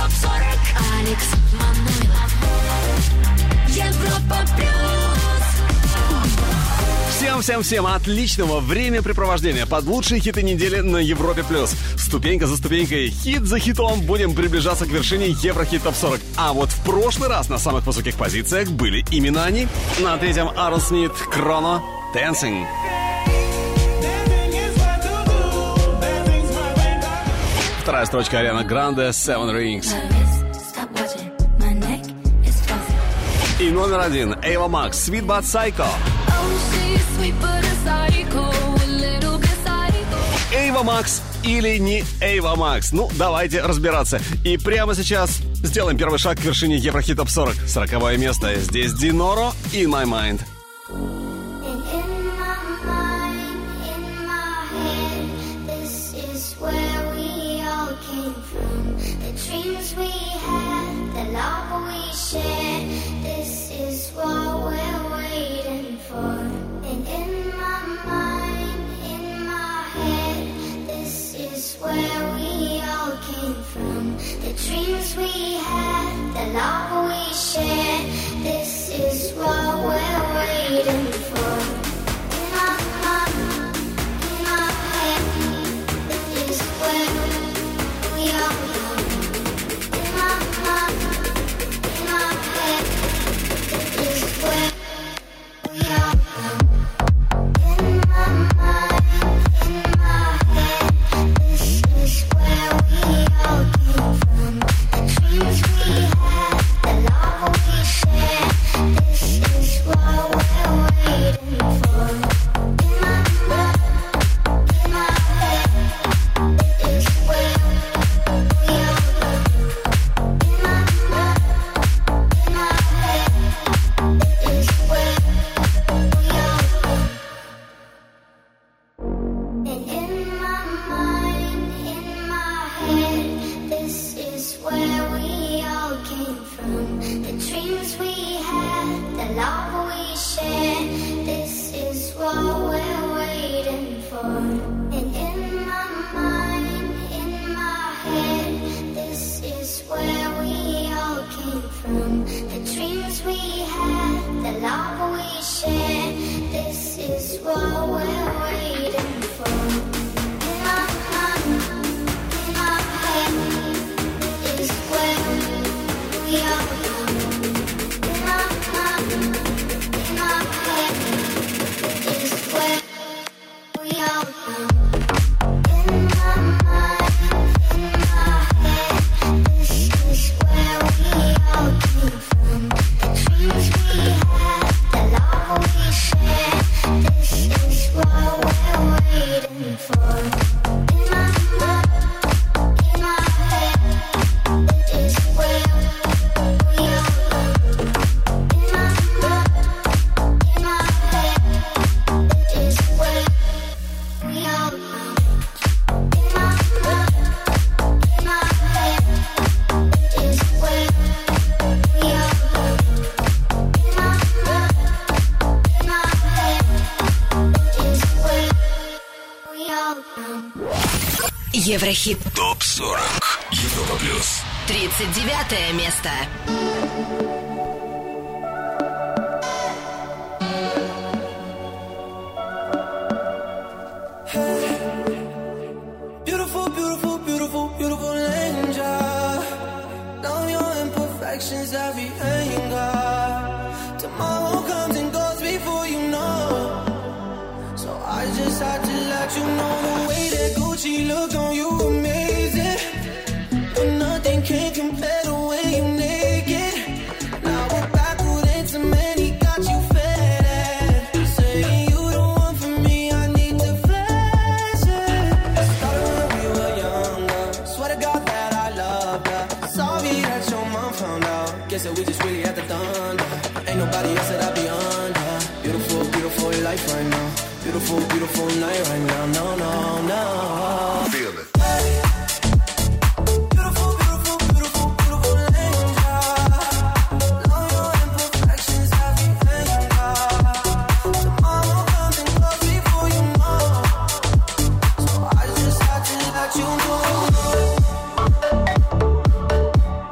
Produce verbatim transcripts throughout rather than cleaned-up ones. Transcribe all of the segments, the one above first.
топ сорок. Алекс Манойлов. Европа плюс. Всем-всем-всем отличного времяпрепровождения под лучшие хиты недели на Европе+. Ступенька за ступенькой, хит за хитом будем приближаться к вершине Еврохит топ сорок. А вот в прошлый раз на самых высоких позициях были именно они. На третьем Аарон Смит, Chrono, Dancing. Вторая строчка Ариана Гранде, Seven Rings. И номер один Ava Max, Sweet But Psycho. Ava Max или не Ava Max? Ну, давайте разбираться. И прямо сейчас сделаем первый шаг к вершине Еврохит топ сорок. Сороковое место. Здесь Диноро, In My Mind. Dreams we had, the love we shared, this is what we're waiting for. In my mind, in my head, this is where we are young. In my mind, in my head, this is where we are young. In my mind, in my head, this is where we all came from. Dreams we had, the love we shared, this is what we're waiting for. In my mind, in my head, this is where we all go. In my mind, in my head, this is where we all go. And in my mind, in my head, this is where we all came from. The dreams we had, the love we shared, this is what we're waiting for. And in my mind, in my head, this is where we all came from. The dreams we had, the love we shared, this is what we're waiting for. In my mind, in my head, is where we are young. In my mind, in my head, is where we are young. In my mind, in my head, this is where we all came from. The dreams we had, the love we shared, this is what we're waiting for. In my mind, in my head, is where we all go. In my mind, in my head, is where we all go. In my mind, in my head, is where we all go. In my mind, in my head, is where we all go. Еврохит топ сорок. Европа плюс. тридцать девятое место. Beautiful, beautiful, beautiful, beautiful angel. Know your imperfections, every anger. Tomorrow comes and goes before you know. So I just had to let you know the way that Gucci look on you amazing. But nothing can compare the way you naked. Now we're back with intimate, got you fed. Saying you the one for me, I need to flash it. Started when we were younger. Swear to God that I loved her. Sorry that your mom found out. Guess that we just really had to done. Ain't nobody else that I be under. Beautiful, beautiful life right now. Beautiful, beautiful night right now. No, no, no. Feel it. Beautiful, beautiful, beautiful, beautiful angel. Know your imperfections, every anger. Tomorrow comes and goes before you know. So I just had to let you know.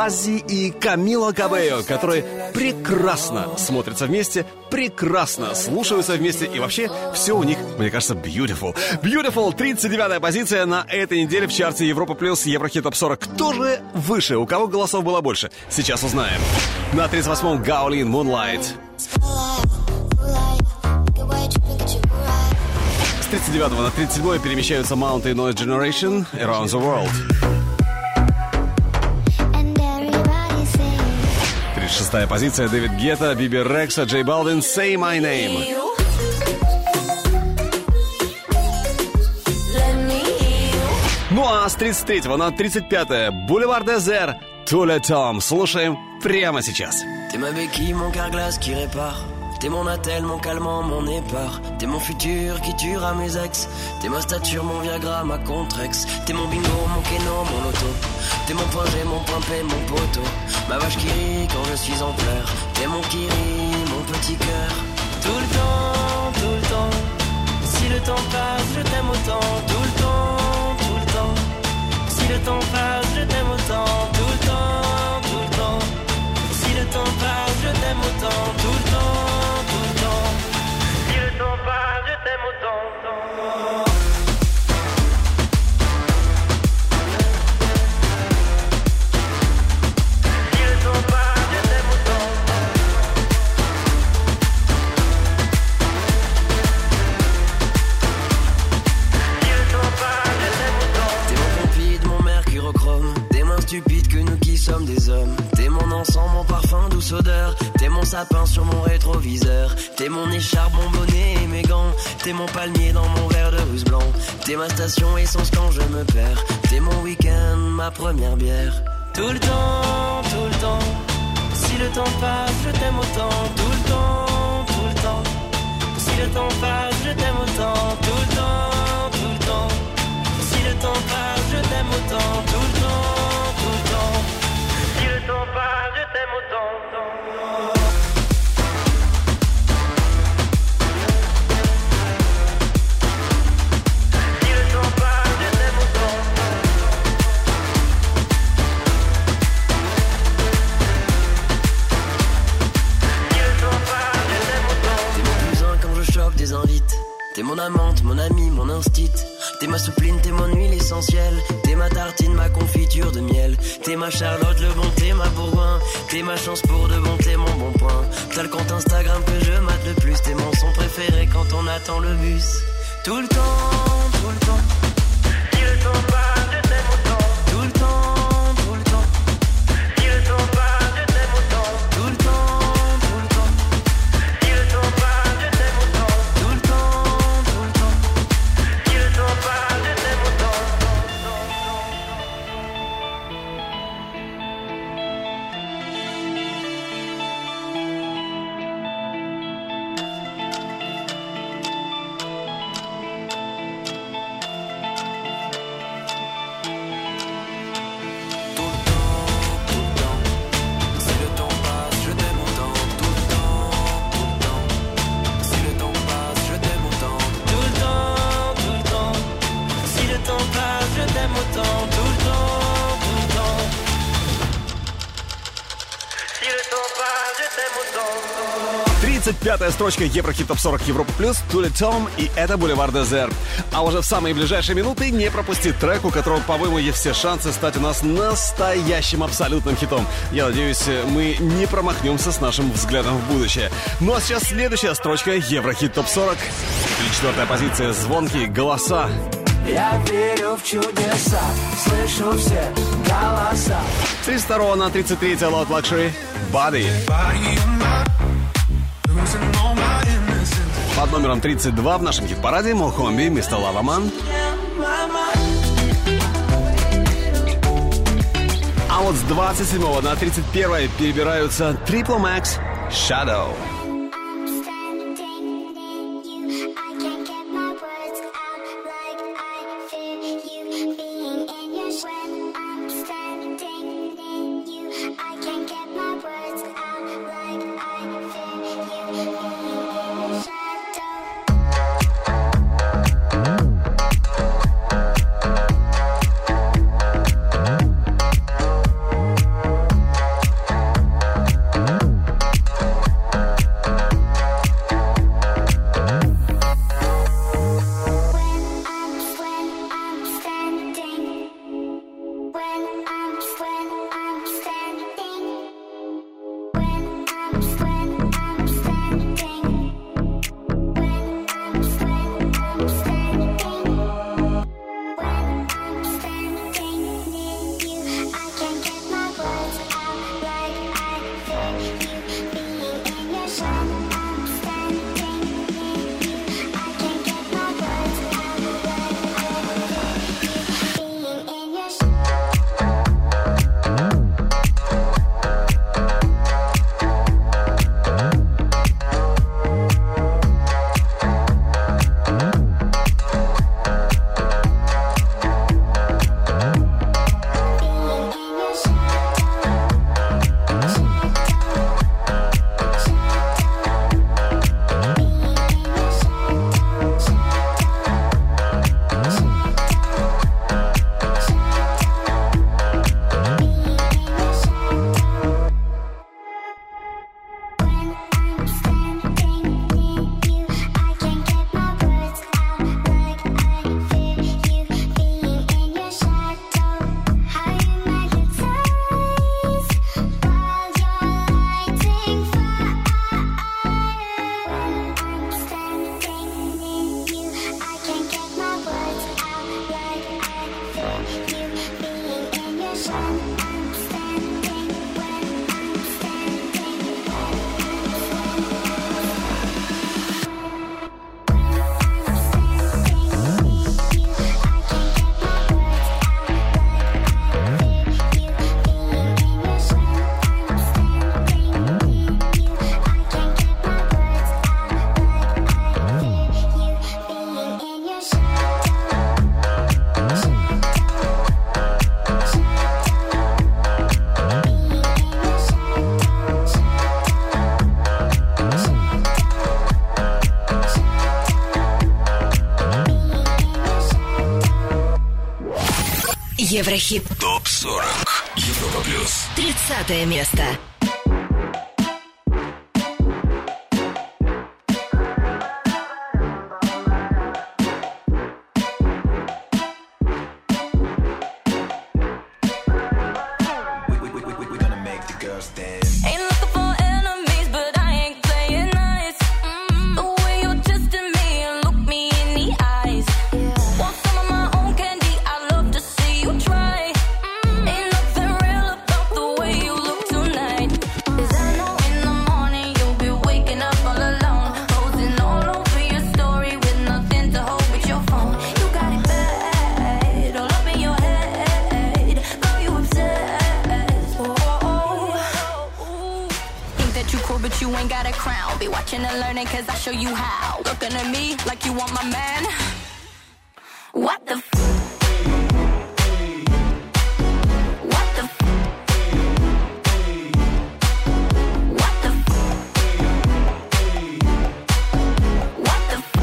Баззи и Камило Кабелло, которые прекрасно смотрятся вместе, прекрасно слушаются вместе, и вообще все у них, мне кажется, beautiful. Beautiful, тридцать девятая позиция на этой неделе в чарте Европа Плюс, Еврохит Топ сорок. Кто же выше? У кого голосов было больше? Сейчас узнаем. На тридцать восьмом Гаолин, Moonlight. С тридцать девятого на тридцать седьмое перемещаются Mount и Noise Generation, Around the World. тридцать шестая позиция Дэвид Гетта, Биби Рекса, Джей Балвин, Say My Name. Ну а с тридцать третьего на тридцать пятое Boulevard Désert, Tous les Temps. Слушаем прямо сейчас. T'es ma béquille, mon carglass qui répare. T'es mon attel, mon calmant, mon épar. T'es mon futur qui tuera mes ex. T'es ma stature, mon Viagra, ma Contrex. T'es mon bingo, mon Keno, mon loto. T'es mon point G, mon point P, mon poteau. Ma vache qui rit quand je suis en pleurs. T'es mon Kiri, mon petit cœur. Tout le temps, tout le temps. Si le temps passe, je t'aime autant. Tout le temps, tout le temps. Si le temps passe, je t'aime autant. Tout le temps, tout le temps. Si le temps passe, je t'aime autant. Tout le temps, tout le temps. Si le temps passe, je t'aime autant. Stupide que nous qui sommes des hommes. T'es mon encens, mon parfum, douce odeur. T'es mon sapin sur mon rétroviseur. T'es mon écharpe, mon bonnet et mes gants. T'es mon palmier dans mon verre de russe blanc. T'es ma station essence quand je me perds. T'es mon week-end, ma première bière. Tout le temps, tout le temps. Si le temps passe, je t'aime autant. Tout le temps, tout le temps. Si le temps passe, je t'aime autant. Tout le temps, tout le temps. Si le temps passe, je t'aime autant. Tout le temps. Si le temps passe, je t'aime autant. Si le temps passe, je t'aime autant. Si le temps passe, je t'aime autant. T'es mon cousin quand je chope des invites. T'es mon amante, mon ami, mon instit. T'es ma soupline, t'es mon huile essentielle. T'es ma tartine, ma confiture de miel. T'es ma Charlotte, le bon, t'es ma Bourgoin. T'es ma chance pour de bon, t'es mon bon point. T'as le compte Instagram que je mate le plus. T'es mon son préféré quand on attend le bus. Tout le temps, tout le temps. Si le temps passe, je t'aime autant. Tout le temps, tout le temps. Si le temps passe, je t'aime autant. Tout le temps, tout le temps. Si le temps passe, je t'aime autant. Tout le temps, tout le temps. Si le temps passe, je t'aime autant. тридцать пятая строчка Еврохит Топ сорок Европа Плюс, Tous les Temps, и это Boulevard Désert. А уже в самые ближайшие минуты не пропустить трек, у которого, по-моему, есть все шансы стать у нас настоящим абсолютным хитом. Я надеюсь, мы не промахнемся с нашим взглядом в будущее. Ну а сейчас следующая строчка Еврохит Топ сорок. тридцать четвёртая позиция, звонкие голоса. Я верю в чудеса, слышу все голоса. С тридцать второго на тридцать третье Loud Luxury, Body. Под номером тридцать два в нашем хит-параде Мохомби, мистер Лаваман. А вот с двадцать седьмого на тридцать первое перебираются Triple Max, Shadow. Еврохит. Топ сорок. Европа плюс. тридцатое место. Cause I show you how. Looking at me like you want my man. What the f? What the f? What the f? What the f?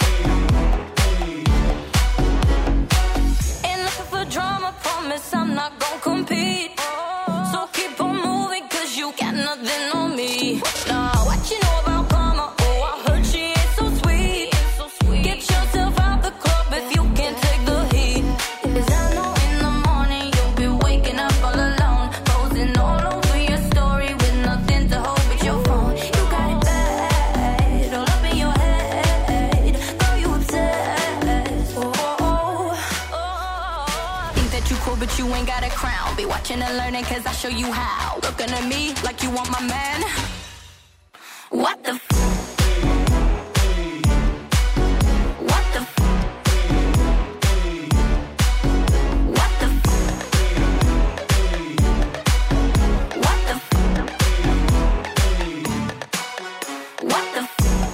Ain't looking for drama, promise I'm not gonna compete. So keep on moving cause you got nothing on me. Nah, what you know about karma? Watching and learning cause I show you how. Looking at me like you want my man. What the f? What the f? What the f? What the f? What the f?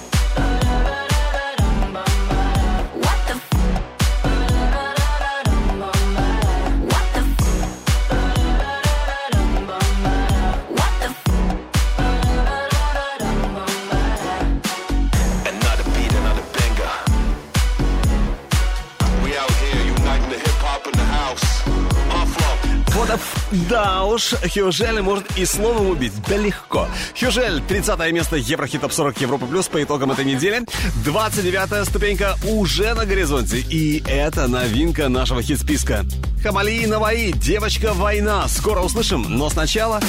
Да уж, Хюжель может и словом убить, да легко. Хюжель, тридцатое место Еврохит Топ сорок Европа Плюс по итогам этой недели. двадцать девятая ступенька уже на горизонте, и это новинка нашего хит-списка. Хамали и Наваи, девочка война. Скоро услышим, но сначала...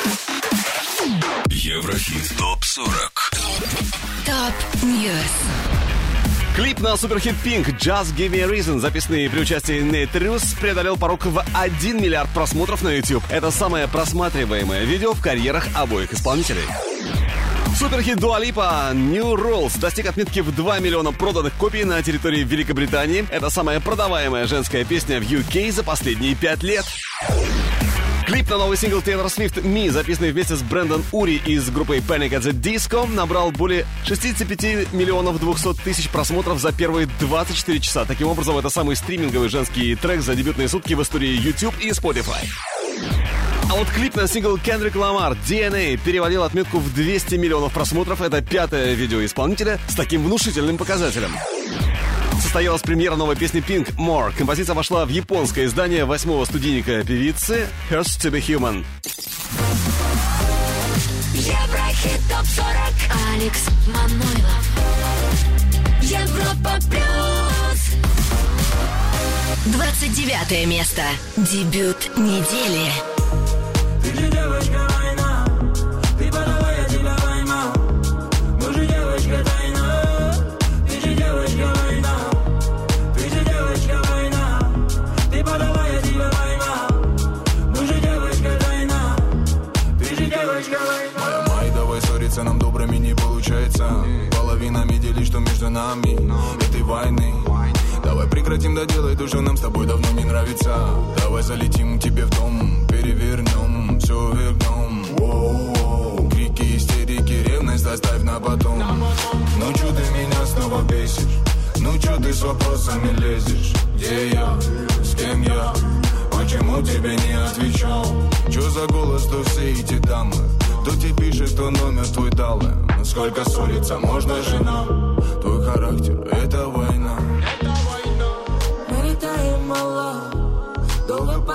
Еврохит Топ сорок. Топ Ньюс. Клип на суперхит Pink «Just Give Me a Reason», записанный при участии Нейт Рюс, преодолел порог в один миллиард просмотров на YouTube. Это самое просматриваемое видео в карьерах обоих исполнителей. Суперхит Дуа Липа «New Rules» достиг отметки в два миллиона проданных копий на территории Великобритании. Это самая продаваемая женская песня в ю кей за последние пять лет. Клип на новый сингл Тейлор Свифт «Me», записанный вместе с Брэндон Ури из группы Panic at the Disco, набрал более шестьдесят пять миллионов двести тысяч просмотров за первые двадцать четыре часа. Таким образом, это самый стриминговый женский трек за дебютные сутки в истории YouTube и Spotify. А вот клип на сингл Kendrick Lamar «ди эн эй» перевалил отметку в двести миллионов просмотров. Это пятое видео исполнителя с таким внушительным показателем. Состоялась премьера новой песни Pink «More». Композиция вошла в японское издание восьмого студийника певицы «Hurts to be Human». Еврохит Топ сорок. Алекс Манойлов. Европа Плюс. двадцать девятое место. Дебют недели. Ты же девочка война, ты подавай, я тебя поймал. Мы же девочка тайна, ты же девочка война. Ты же девочка война, ты подавай, я тебя поймал. Мы же девочка тайна, ты же девочка война. Моя май, давай ссориться нам добрыми не получается. Половинами делишь, что между нами этой войны. Давай прекратим доделать то, что нам с тобой давно не нравится. Давай залетим тебе в дом, перевернем, все вернем. Воу-воу. Крики, истерики, ревность оставь на потом. Ну чё ты меня снова бесишь? Ну чё ты с вопросами лезешь? Где я? С кем я? Почему тебе не отвечал? Чё за голос, что все эти дамы? Кто тебе пишет, что номер твой дал? Ну сколько ссориться можно же нам? Твой характер — это война. Мы летаем мало, долго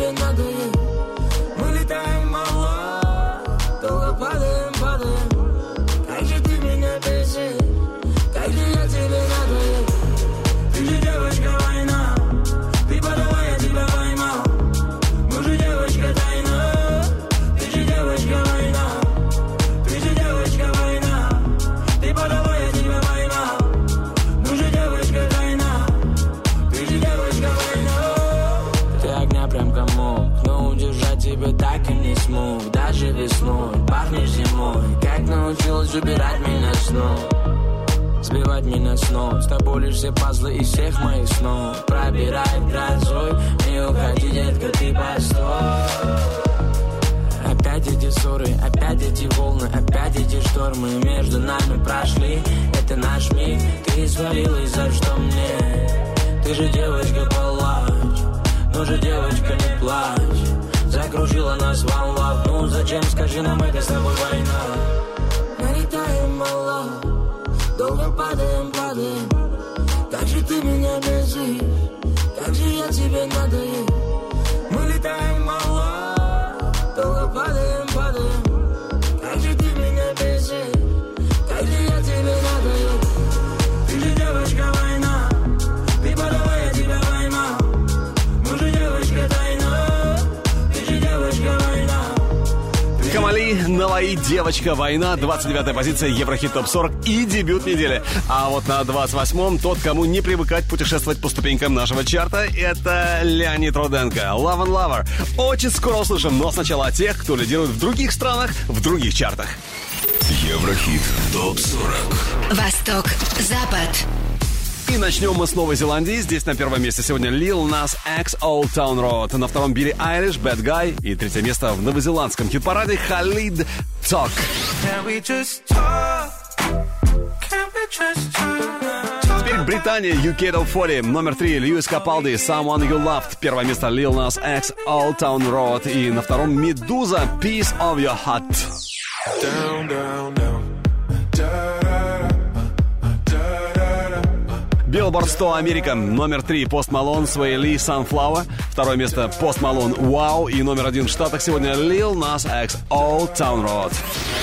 тебе надоест. Мы летаем мало, долго падаем, падаем. Как же ты меня бесишь, как же я тебе надоест. Ты же девочка война, ты подавай, я тебя поймал. Мы же девочка тайна, ты же девочка война. Ты же девочка война, ты подавай, я тебя поймал. Мы же девочка тайна, ты же девочка война. Ты огня прям комок, но удержать тебя так и не смог. Даже весной, пахнешь зимой, как научилась убирать меня снова. Сбивать меня с ног, с тобой лишь все пазлы из всех моих снов. Пробирает грозой, не уходи, детка, ты постой. Опять эти ссоры, опять эти волны, опять эти штормы между нами прошли. Это наш миг, ты свалилась, за что мне? Ты же девочка, палач, ну же девочка, не плачь. Закружила нас волна, ну зачем, скажи нам, это с тобой война. Налетаем мало, долго падаем, падаем. Как же ты меня бесишь, как же я тебе надоест. Мы летаем мало, долго падаем, падаем. Как же ты меня бесишь, как же я тебе надоест. Ты же девочка война, ты подавай, я тебя поймал. Мы же девочка тайна, ты же девочка война. Камали, Наваи, девочка, война, двадцать девятая позиция Еврохит топ сорок и дебют недели. А вот на двадцать восьмом тот, кому не привыкать путешествовать по ступенькам нашего чарта, это Леонид Руденко, Love and Lover. Очень скоро услышим, но сначала о тех, кто лидирует в других странах, в других чартах. Еврохит топ сорок. Восток, Запад. И начнем мы с Новой Зеландии. Здесь на первом месте сегодня Lil Nas X, Old Town Road. На втором Билли Айлиш, Bad Guy. И третье место в новозеландском хит-параде Khalid, Talk. Теперь Британия, ю кей топ сорок. Номер три Льюис Капалди, Someone You Loved. Первое место Lil Nas X, Old Town Road. И на втором Медуза, Piece of Your Heart. Down, down, down. Billboard сто Америка. Номер три Пост Малон, Свей Ли, Sunflower. Второе место Пост Малон, Wow. И номер один в Штатах сегодня Lil Nas X, Old Town Road.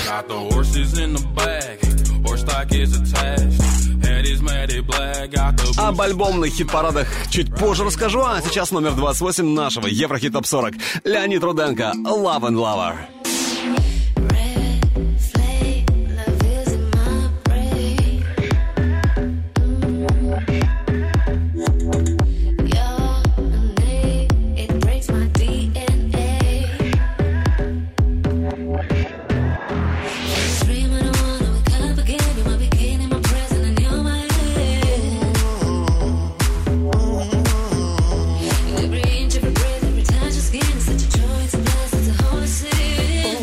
Об альбомных хит-парадах чуть позже расскажу, а сейчас номер двадцать восемь нашего Еврохит топ сорок. Леонид Руденко, Love and Lover. Every inch of your breath, every touch your skin is such a joy, it's a blessing, it's a holy city.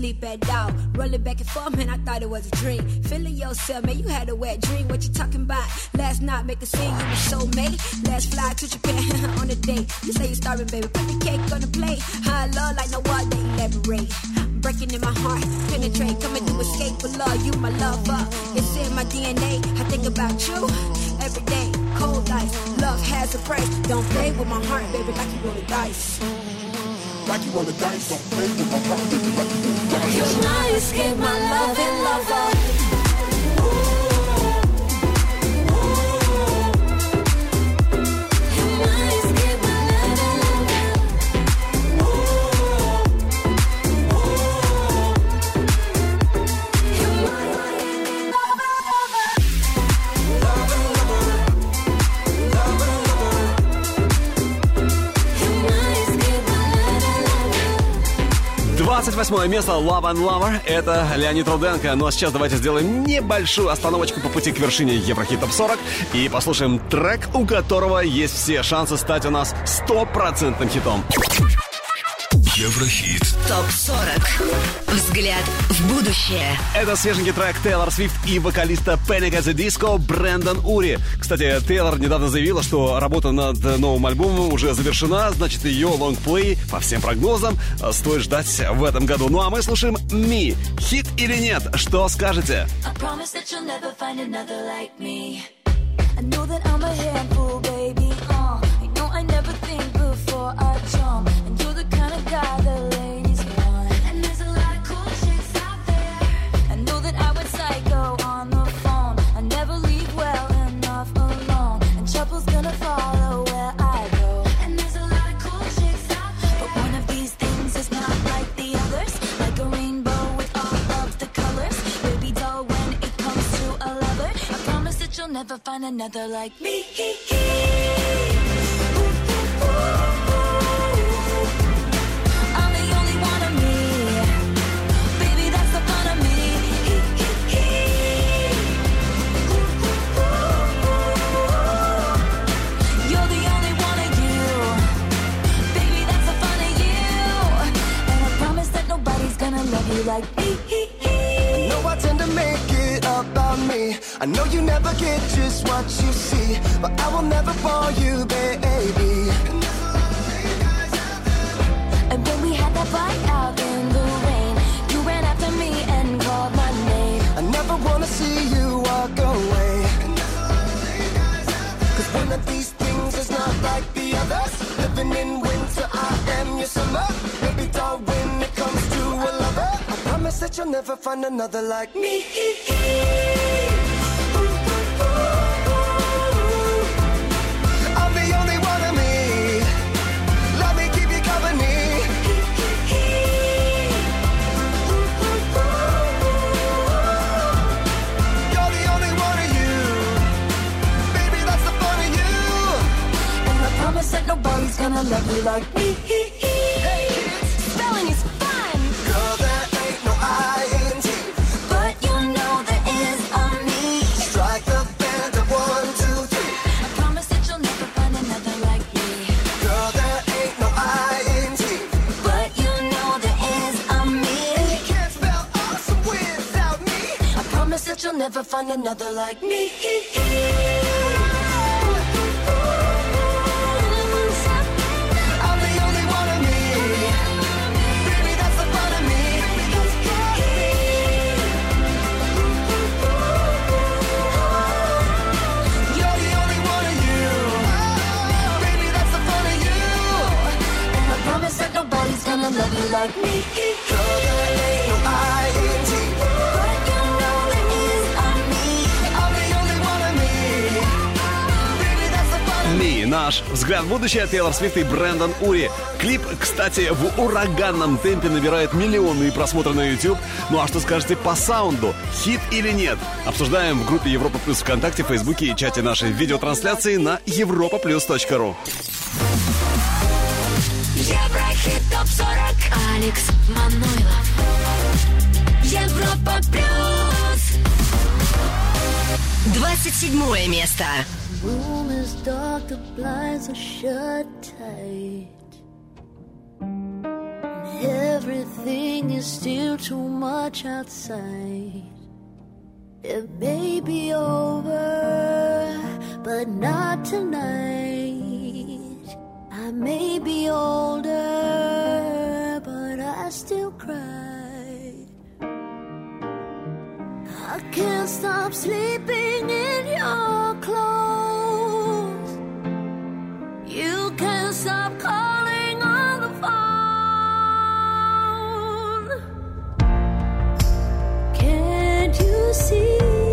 sleep at all. Rolling back and forth, man, I thought it was a dream. Feeling yourself, man, you had a wet dream. What you talking about? Last night, make a scene, you were soulmate. Let's fly to Japan on a date. You say you're starving, baby, put the cake on the plate. High love like no other, elaborate. Breaking in my heart, penetrate, coming to escape for love. You my lover, it's in my D N A. I think about you every day. Cold ice, love has a price. Don't play with my heart, baby, like you roll the dice. Like you roll the dice, don't play with my heart, baby, like you roll the dice. You might escape my love and lover. двадцать восьмое место Love and Lover. Это Леонид Руденко. Ну а сейчас давайте сделаем небольшую остановочку по пути к вершине Еврохит Топ сорок и послушаем трек, у которого есть все шансы стать у нас стопроцентным хитом. Еврохит Топ сорок. Взгляд в будущее. Это свеженький трек Тейлор Свифт и вокалиста Panic! At the Disco Брэндон Ури. Кстати, Тейлор недавно заявила, что работа над новым альбомом уже завершена, значит, ее лонгплей, по всем прогнозам, стоит ждать в этом году. Ну а мы слушаем «Me». Хит или нет? Что скажете? Guy the ladies want. And there's a lot of cool chicks out there. I know that I went psycho on the phone. I never leave well enough alone. And trouble's gonna follow where I go. And there's a lot of cool chicks out there. But one of these things is not like the others. Like a rainbow with all of the colors. Baby doll, when it comes to a lover, I promise that you'll never find another like me. Like me. I know I tend to make it about me. I know you never get just what you see, but I will never fall you, baby. And when we had that fight out in the rain, you ran after me and called my name. I never wanna see you walk away. Cause one of these things is not like the others. Living in winter, I am your summer. Baby doll, when it comes to a lover, I promise that you'll never find another like me. I'm the only one of me. Let me keep you company. You're the only one of you. Baby, that's the fun of you. And I promise that nobody's gonna love you like me. Hey, spelling is fun. Girl, there ain't no I N G. But you know there is a me. Strike the band of one, two, three. I promise that you'll never find another like me. Girl, there ain't no I N G. But you know there is a me. And you can't spell awesome without me. I promise that you'll never find another like me. I'm the only one of me. Baby, that's the fun of me. You're the only one of you. Baby, that's the fun of you. And I promise that nobody's gonna love you like me. Girl, there ain't no I N G. But you know there is a me. I'm the only one of me. Baby, that's the fun of me. «Me». Наш взгляд в будущее. Тейлор Свифт и Брэндон Ури. Клип, кстати, в ураганном темпе набирает миллионные просмотры на YouTube. Ну а что скажете по саунду? Хит или нет? Обсуждаем в группе Европа Плюс ВКонтакте, Фейсбуке и чате нашей видеотрансляции на европа плюс точка ру. Еврохит Топ сорок. Алекс Манойлов. Европа Плюс. двадцать седьмое место. Room is dark, the blinds are shut tight. And everything is still too much outside. It may be over, but not tonight. I may be older, but I still cry. I can't stop sleeping in your clothes. You can't stop calling on the phone. Can't you see?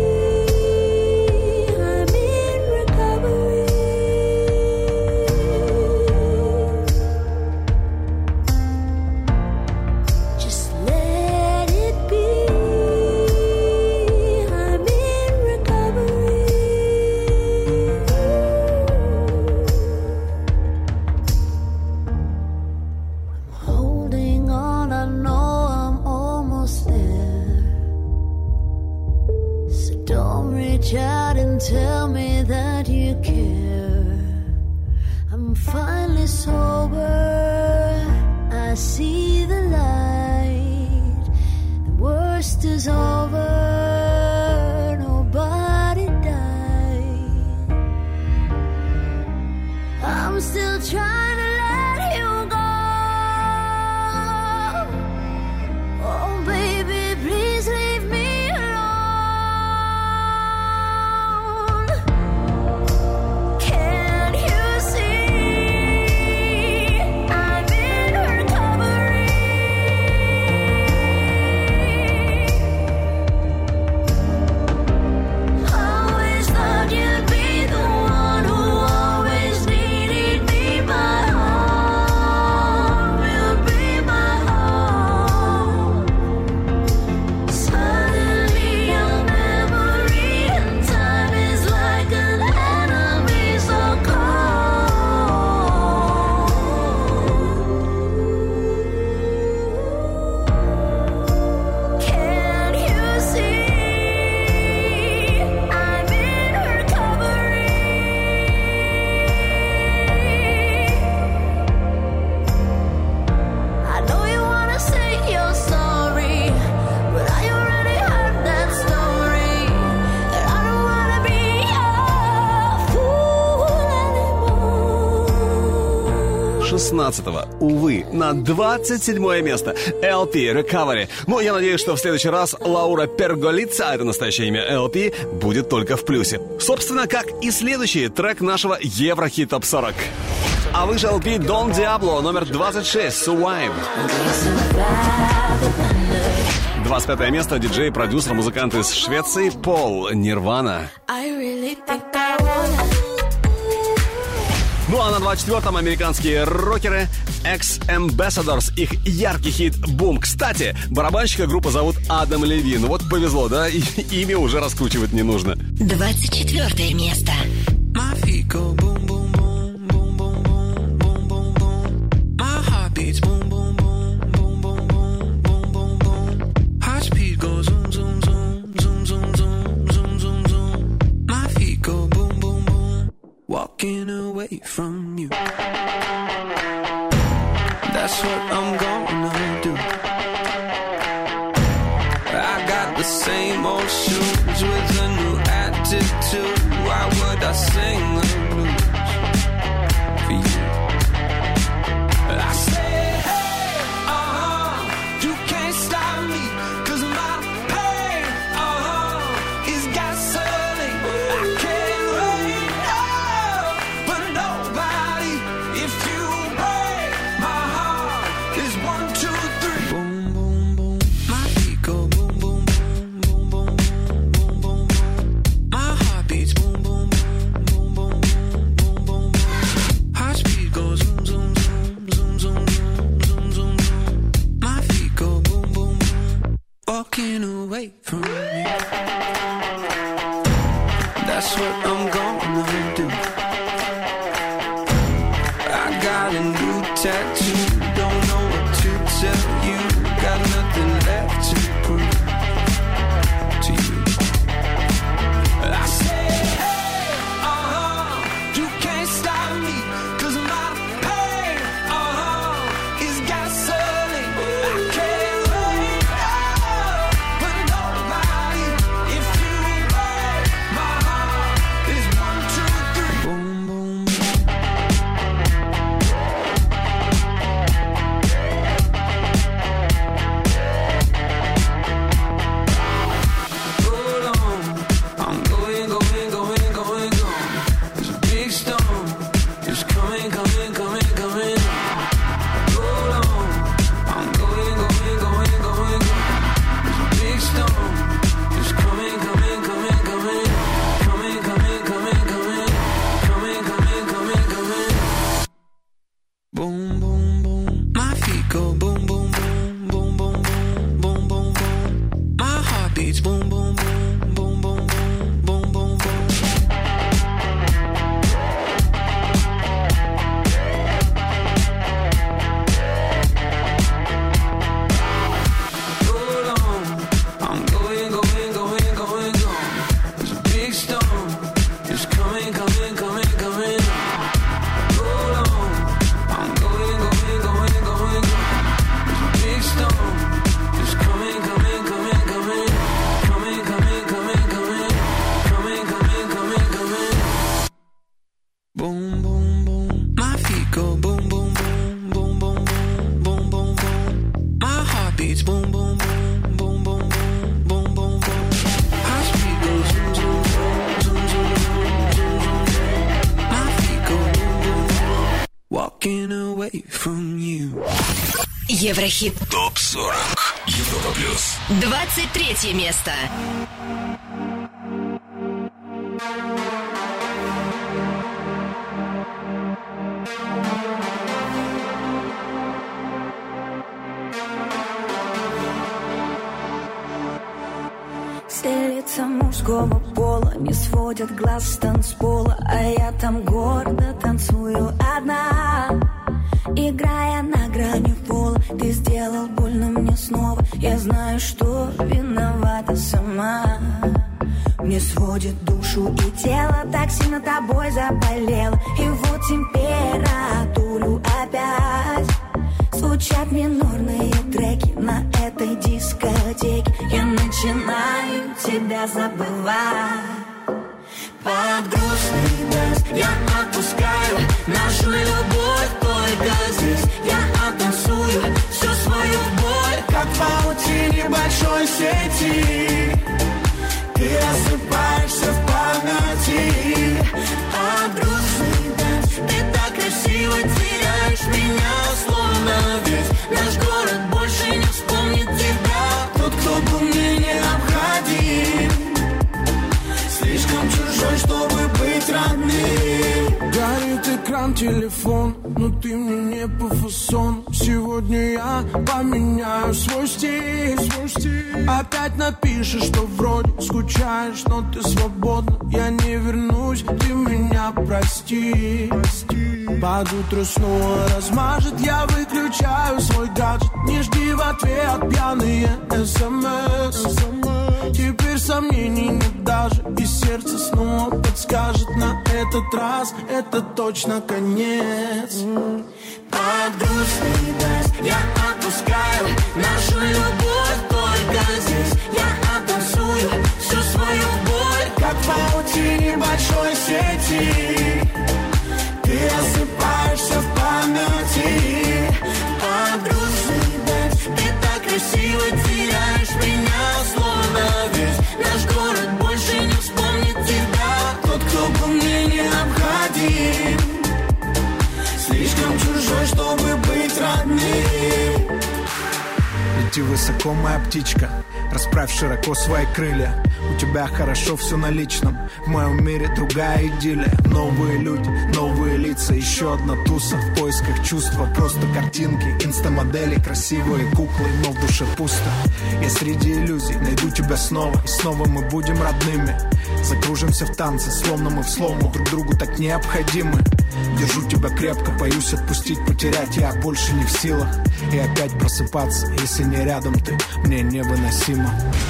Out and tell me that you care. I'm finally sober. I see the light. The worst is over. Nobody died. I'm still trying to let you go. Oh baby, please leave me. шестнадцатого, увы, на двадцать седьмое место эл пи Recovery. Но я надеюсь, что в следующий раз Лаура Перголица, это настоящее имя эл пи, будет только в плюсе. Собственно, как и следующий трек нашего Еврохит Топ сорок. А выше эл пи Don Diablo, номер двадцать шесть, Survive. двадцать пятое место, диджей, продюсер, музыкант из Швеции Пол, Nirvana. Ну а на двадцать четвёртом американские рокеры X-Ambassadors, их яркий хит «Бум». Кстати, барабанщика группы зовут Адам Левин. Вот повезло, да? И имя уже раскручивать не нужно. двадцать четвёртое место. Walking away from you. That's what I'm gonna do. I got the same old shoes with a new attitude. Why would I sing the blues for you? I say, hey, uh-huh, you can't stop me, 'cause my pain, uh-huh, is gasoline. I can't wait, oh, for nobody. If you break my heart, it's one, two, three. Boom, boom, boom. My feet go boom, boom, boom, boom, boom, boom, boom, boom. My heart beats boom, boom, boom, boom, boom, boom, boom, boom. Heart speed goes zoom, zoom, zoom, zoom, zoom, zoom, zoom, zoom. My feet go boom, boom, boom. Walking away from you. That's what I'm gonna do. I got a new tattoo. Don't know what to tell you. Got nothing left to prove to you. I say, hey, uh-huh, you can't stop me, 'cause my pain, uh-huh, is gasoline. I beats boom boom boom boom boom boom boom boom boom. Our speed goes zoom zoom zoom zoom zoom zoom. My feet go boom boom. Walking away from you. Еврохит. Топ сорок. Европа плюс. двадцать третье место. Все лица мужского пола не сводят глаз с танцпола, а я там гордо танцую одна. Играя на грани пола, ты сделал больно мне снова. Я знаю, что виновата сама. Мне сводит душу и тело, так сильно тобой заболела. И вот температуру опять. Звучат минорные треки на этой дискотеке. Я начинаю тебя забывать. Под грустный дождь я отпускаю нашу любовь только здесь. Я оттанцую всю свою боль, как в паутине большой сети. Ты рассыпаешься в памяти. Под грустный дождь ты так красиво теряешь меня, словно весь наш город больше не вспомнит тебя. Тот, кто был мне необходим, слишком чужой, чтобы быть родным. Горит экран, телефон, но ты мне не по фасону. Сегодня я поменяю свой стиль, свой стиль. Опять напишешь, что вроде скучаешь, но ты свободна. Я не вернусь, ты меня прости, прости. Под утро снова размажет, я выключаю свой гаджет. Не жди в ответ пьяные смс. Теперь сомнений нет даже, и сердце снова подскажет. На этот раз это точно конец. Под грустный дождь я отпускаю нашу любовь только здесь. Я оттанцую всю свою боль, как в паутине большой сети. Ты рассыпаешься в памяти. Под грустный дождь ты так красиво теряешь меня, словно весь наш город больше не вспомнит тебя. Тот, кто был мне необходим, слишком чужой, чтобы быть родным. Лети высоко, моя птичка, расправь широко свои крылья. У тебя хорошо все на личном, в моем мире другая идиллия. Новые люди, новые лица, еще одна туса в поисках чувства. Просто картинки, инстамодели, красивые куклы, но в душе пусто. Я среди иллюзий найду тебя снова, и снова мы будем родными. Закружимся в танце, словно мы в слому друг другу так необходимы. Держу тебя крепко, боюсь отпустить, потерять я больше не в силах. И опять просыпаться, если не рядом ты, мне невыносимо.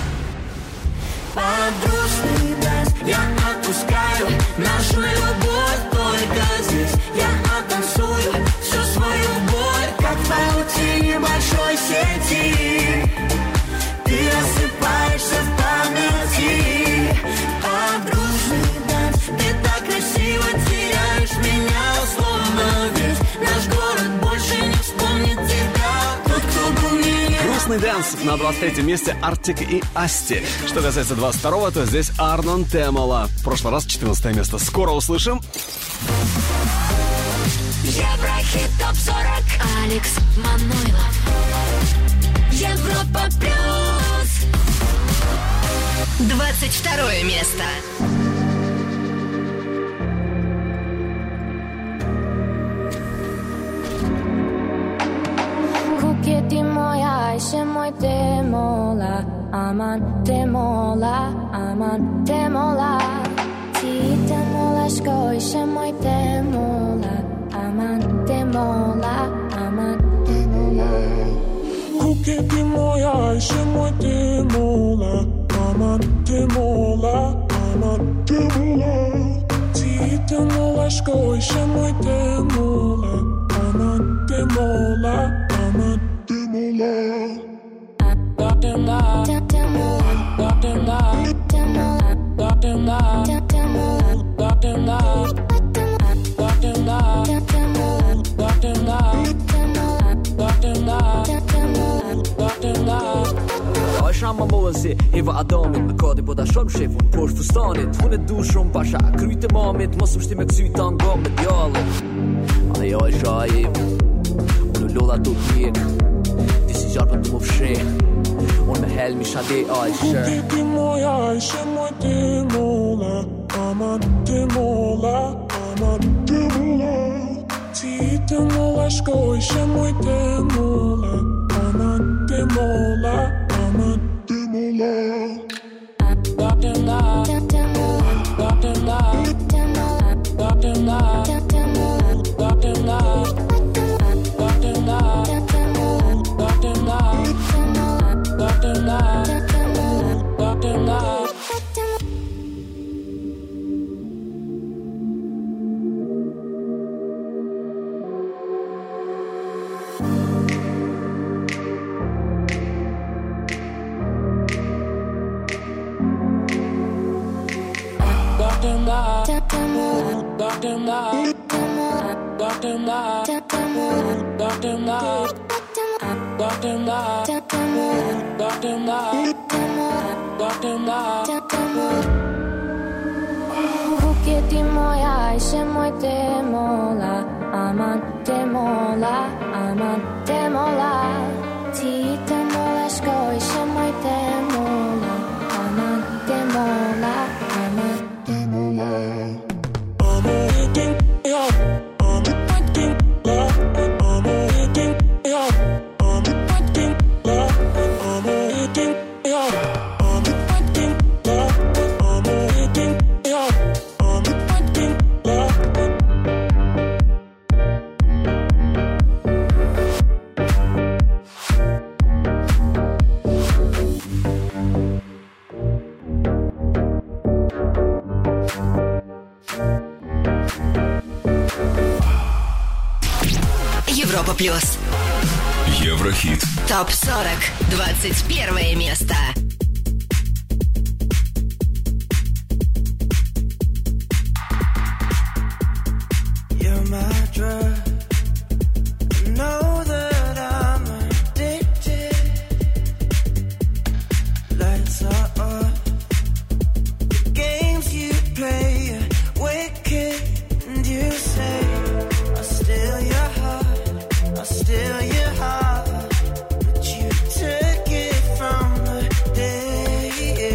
Под грустный дождь я отпускаю нашу любовь только здесь. Я оттанцую всю свою боль, как в паутине большой сети. Ты рассыпаешься в памяти. Под грустный дождь ты так красиво теряешь меня, словно весь наш город больше не вспомнит тебя. Тот, кто был мне не... Грустный дэнс на двадцать третьем месте Артик и Асти. Что касается двадцать второго, то здесь Арнон Темола. В прошлый раз четырнадцатое место. Скоро услышим. Еврохит топ сорок. Алекс Манойлов. Европа плюс. Двадцать второе место. Kuketi moja, se moj te mola, aman te mola, aman te mola. Ti te mola škoj, se moj te mola, aman te mola, aman te mola. Kuketi moja, se moj te mola, aman te mola, aman te mola. Ti te mola škoj, se moj te mola, aman te mola, aman te mola. Rock mamma Mose Eva Adamit me kade bod a shomshe von post verstanit hun et du schon pasha krute mamit mos stimme gsut an gom med jale a ja jai und lo da tut mir this is jarpa du mofshe und me hel mi shade aisha Ti moja aisha moje mola amante mola amante mola Ti te mola shko aisha moje mola amante mola amante mola Got them now Got them now Got them now Got them now Got them now Got them now Got them now Got them now Got them now Got them now Got them now Got them now Got them now Got them now Got them now Got them now Ti moja aisha moje mola amante mola amante mola Ti te mola shko aisha moje mola amante mola amante mola I'm waiting up I'm waiting up I'm waiting up I'm waiting up I'm waiting up I'm waiting up I'm waiting up I'm waiting up Европа плюс. Еврохит. Топ сорок. двадцать первое место. You're my drug. I know that I'm addicted. Lights are off. The games you play are wicked. And you say, I'll steal your heart. I'll steal your heart. But you took it from the day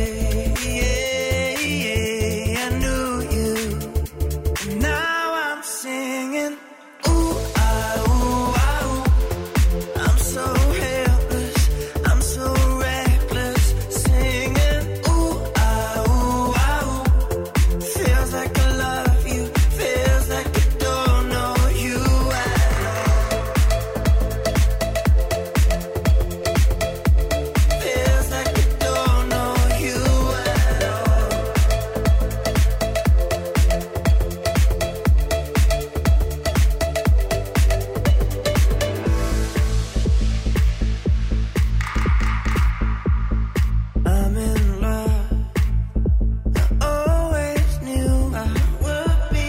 I knew you. And now I'm singing. Ooh, ah, ooh, ah, ooh. I'm so helpless. I'm so reckless. Singing. Ooh, ah, ooh, ah, ooh. Feels like I love you. Feels like I don't know you at all. Feels like I don't know you at all. I'm in love. I always knew I would be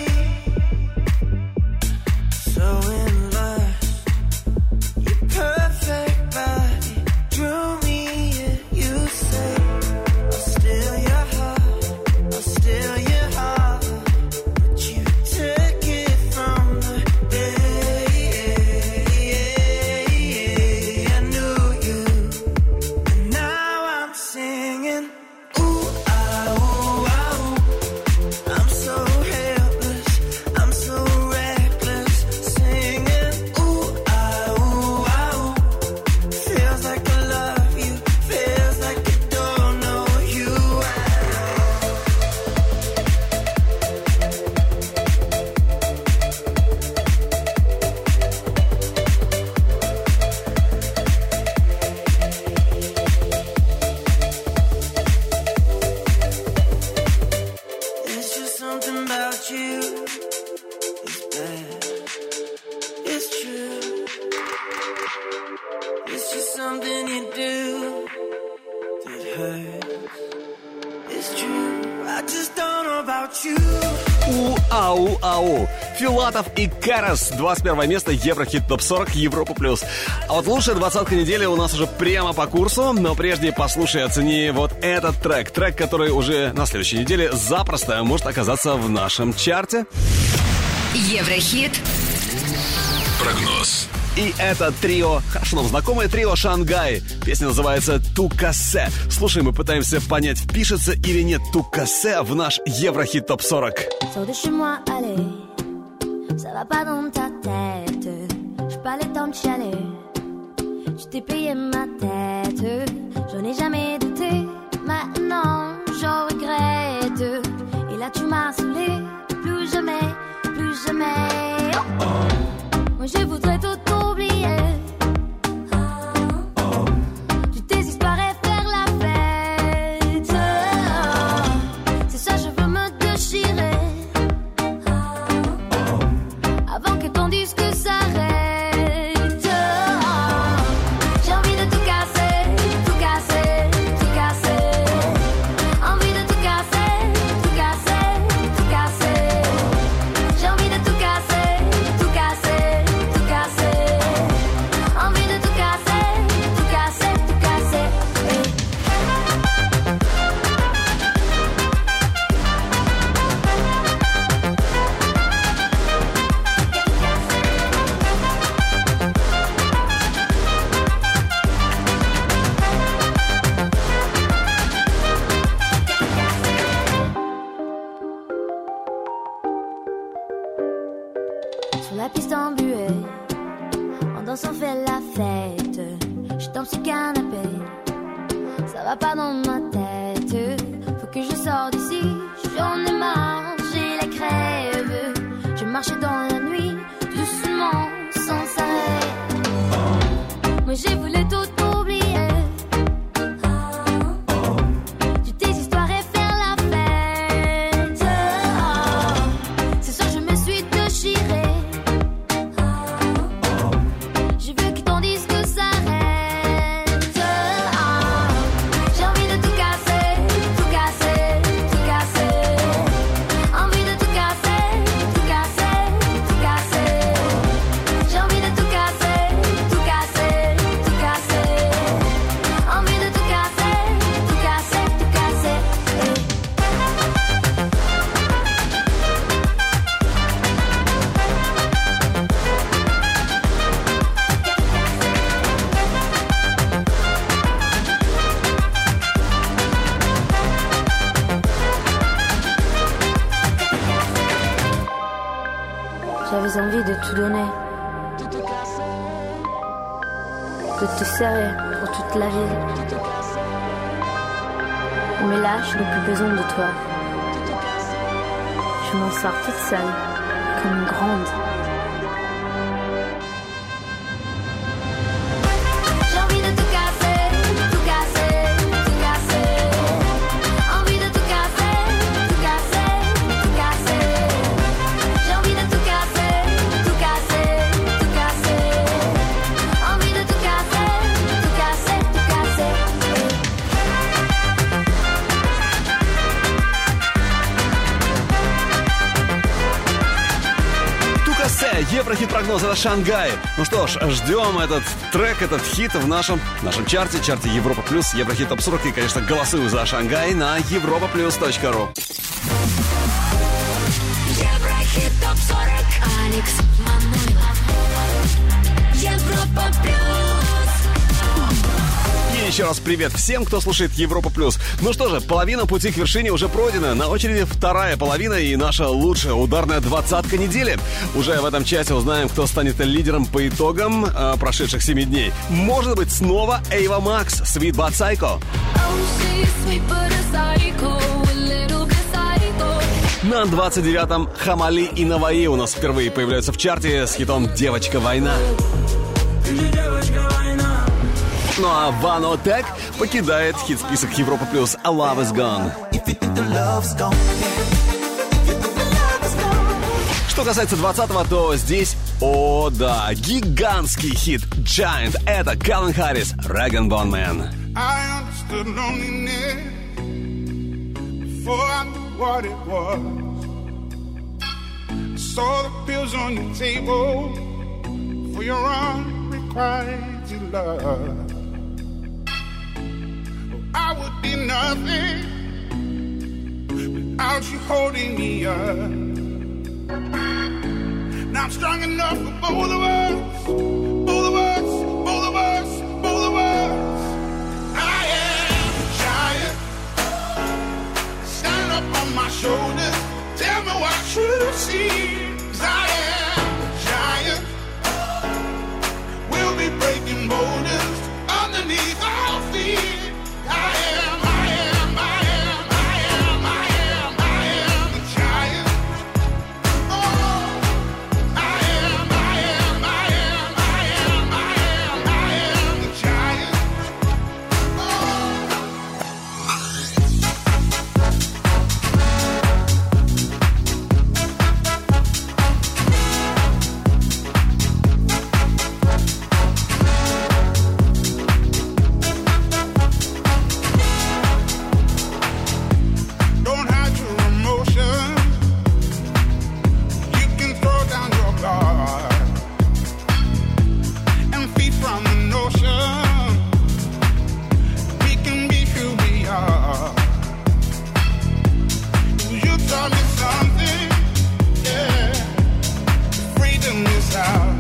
so in love. Your perfect body drew me in. You say, I'll steal your heart. I'll steal your heart. But you took it from the day I knew you. And now I'm singing. Ooh, ah, ooh, ah, ooh. I'm so helpless. I'm so reckless. Singing. Ooh, ah, ooh, ah, ooh. Feels like I love you. Feels like I don't know you at all. It's just something about you. It's bad. It's true. It's just something you do that hurts. it's true. I just don't know about you. У-ау-ау. Филатов и Карас. двадцать первое место, Еврохит топ сорок, Европа плюс. А вот лучшая двадцатка недели у нас уже прямо по курсу. Но прежде послушай и оцени вот этот трек. Трек, который уже на следующей неделе запросто может оказаться в нашем чарте. Еврохит. Прогноз. И это трио, хорошо нам знакомое трио «Шангай». Песня называется «Тукасе». Слушай, мы пытаемся понять, впишется или нет «Тукасе» в наш Еврохит топ сорок. Sors de chez moi, allez, ça va pas dans ta tête. J'ai pas le temps de chialer. Je t'ai payé ma tête, j'en ai jamais douté. Maintenant, j'en regrette. Et là, tu m'as saoulé. Plus jamais, plus jamais. Oh. Moi, je voudrais tout oublier. Tu tes histoires et faire la fête. C'est ça, je veux me déchirer. Avant que ton disque s'arrête. J'ai envie de tout casser, tout casser, tout casser. Envie de tout casser, tout casser, tout casser. J'ai envie de tout casser, tout casser, tout casser. Envie de tout casser, tout casser, tout casser. Sur la piste en buée, en dansant fait la fête. Je tombe sur le canapé, ça va pas dans ma tête. Faut que je sorte d'ici, j'en ai marre, j'ai la crève. Je marche dans la nuit, doucement, sans arrêt. Moi j'ai voulu tout oublier. Tu tes histoires et faire la fête. Ce soir je me suis déchirée. Je veux que ton disque s'arrête. J'ai envie de tout casser, tout casser, tout casser. Envie de tout casser, tout casser, tout casser. J'ai envie de tout casser, tout casser, tout casser. Envie de tout casser, tout casser, tout casser. J'avais envie de tout donner, de te serrer pour toute la vie. Mais là, je n'ai plus besoin de toi. Je m'en sors toute seule, comme une grande. J'ai envie de tout casser, tout casser, tout casser. Envie de tout casser, tout casser, tout casser. J'ai envie de tout casser, tout casser, tout casser. Envie de tout casser, tout casser, tout casser. Тукасе, Еврохит прогноз, это «Шангай». Ну что ж, ждем этот трек, этот хит в нашем, нашем чарте, чарте Европа Плюс, Еврохит топ сорок. И, конечно, голосую за «Шангай» на европа плюс точка ру. Еврохит топ сорок. Алекс Манойлов. Европа плюс. И еще раз привет всем, кто слушает Европа Плюс. Ну что же, половина пути к вершине уже пройдена. На очереди вторая половина и наша лучшая ударная двадцатка недели. Уже в этом часе узнаем, кто станет лидером по итогам э, прошедших семи дней. Может быть, снова Эйва Макс, Sweet But Psycho. На двадцать девятом Хамали и Наваи у нас впервые появляются в чарте с хитом «Девочка война». Ну а Вано Тек покидает хит-список Европа Плюс «A Love Is Gone». Что касается двадцатого, то здесь, о да, гигантский хит «Giant». Это Калвин Харрис, Rag and Bone Man. I understood loneliness before I knew what it was. I saw the pills on your table for your unrequited love. I would be nothing without you holding me up. Now I'm strong enough for both of us, both of us, both of us, both of us. I am a giant. Stand up on my shoulders. Tell me what you see. 'Cause I am a giant. We'll be breaking boulders underneath our feet. I am, I am, I am, I am, I am, I am a giant. Oh, I am, I am, I am, I am, I am, I am the giant. Don't hide your emotion. You can throw down your guard and feed from the notion. We can be who we are. You taught me something, yeah. Freedom is ours.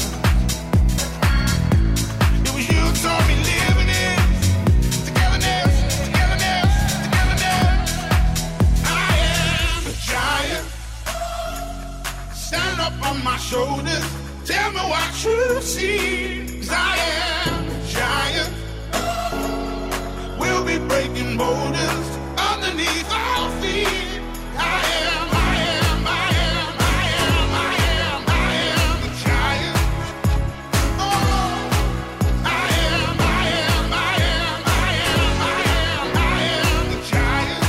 It was you taught me living it. Togetherness, togetherness, togetherness. I am a giant. Stand up on my shoulders. Tell me what you see. 'Cause I am a giant. We'll be breaking boulders underneath our feet. I am, I am, I am, I am, I am, I am the giant. Oh, I am, I am, I am, I am, I am, I am the giant.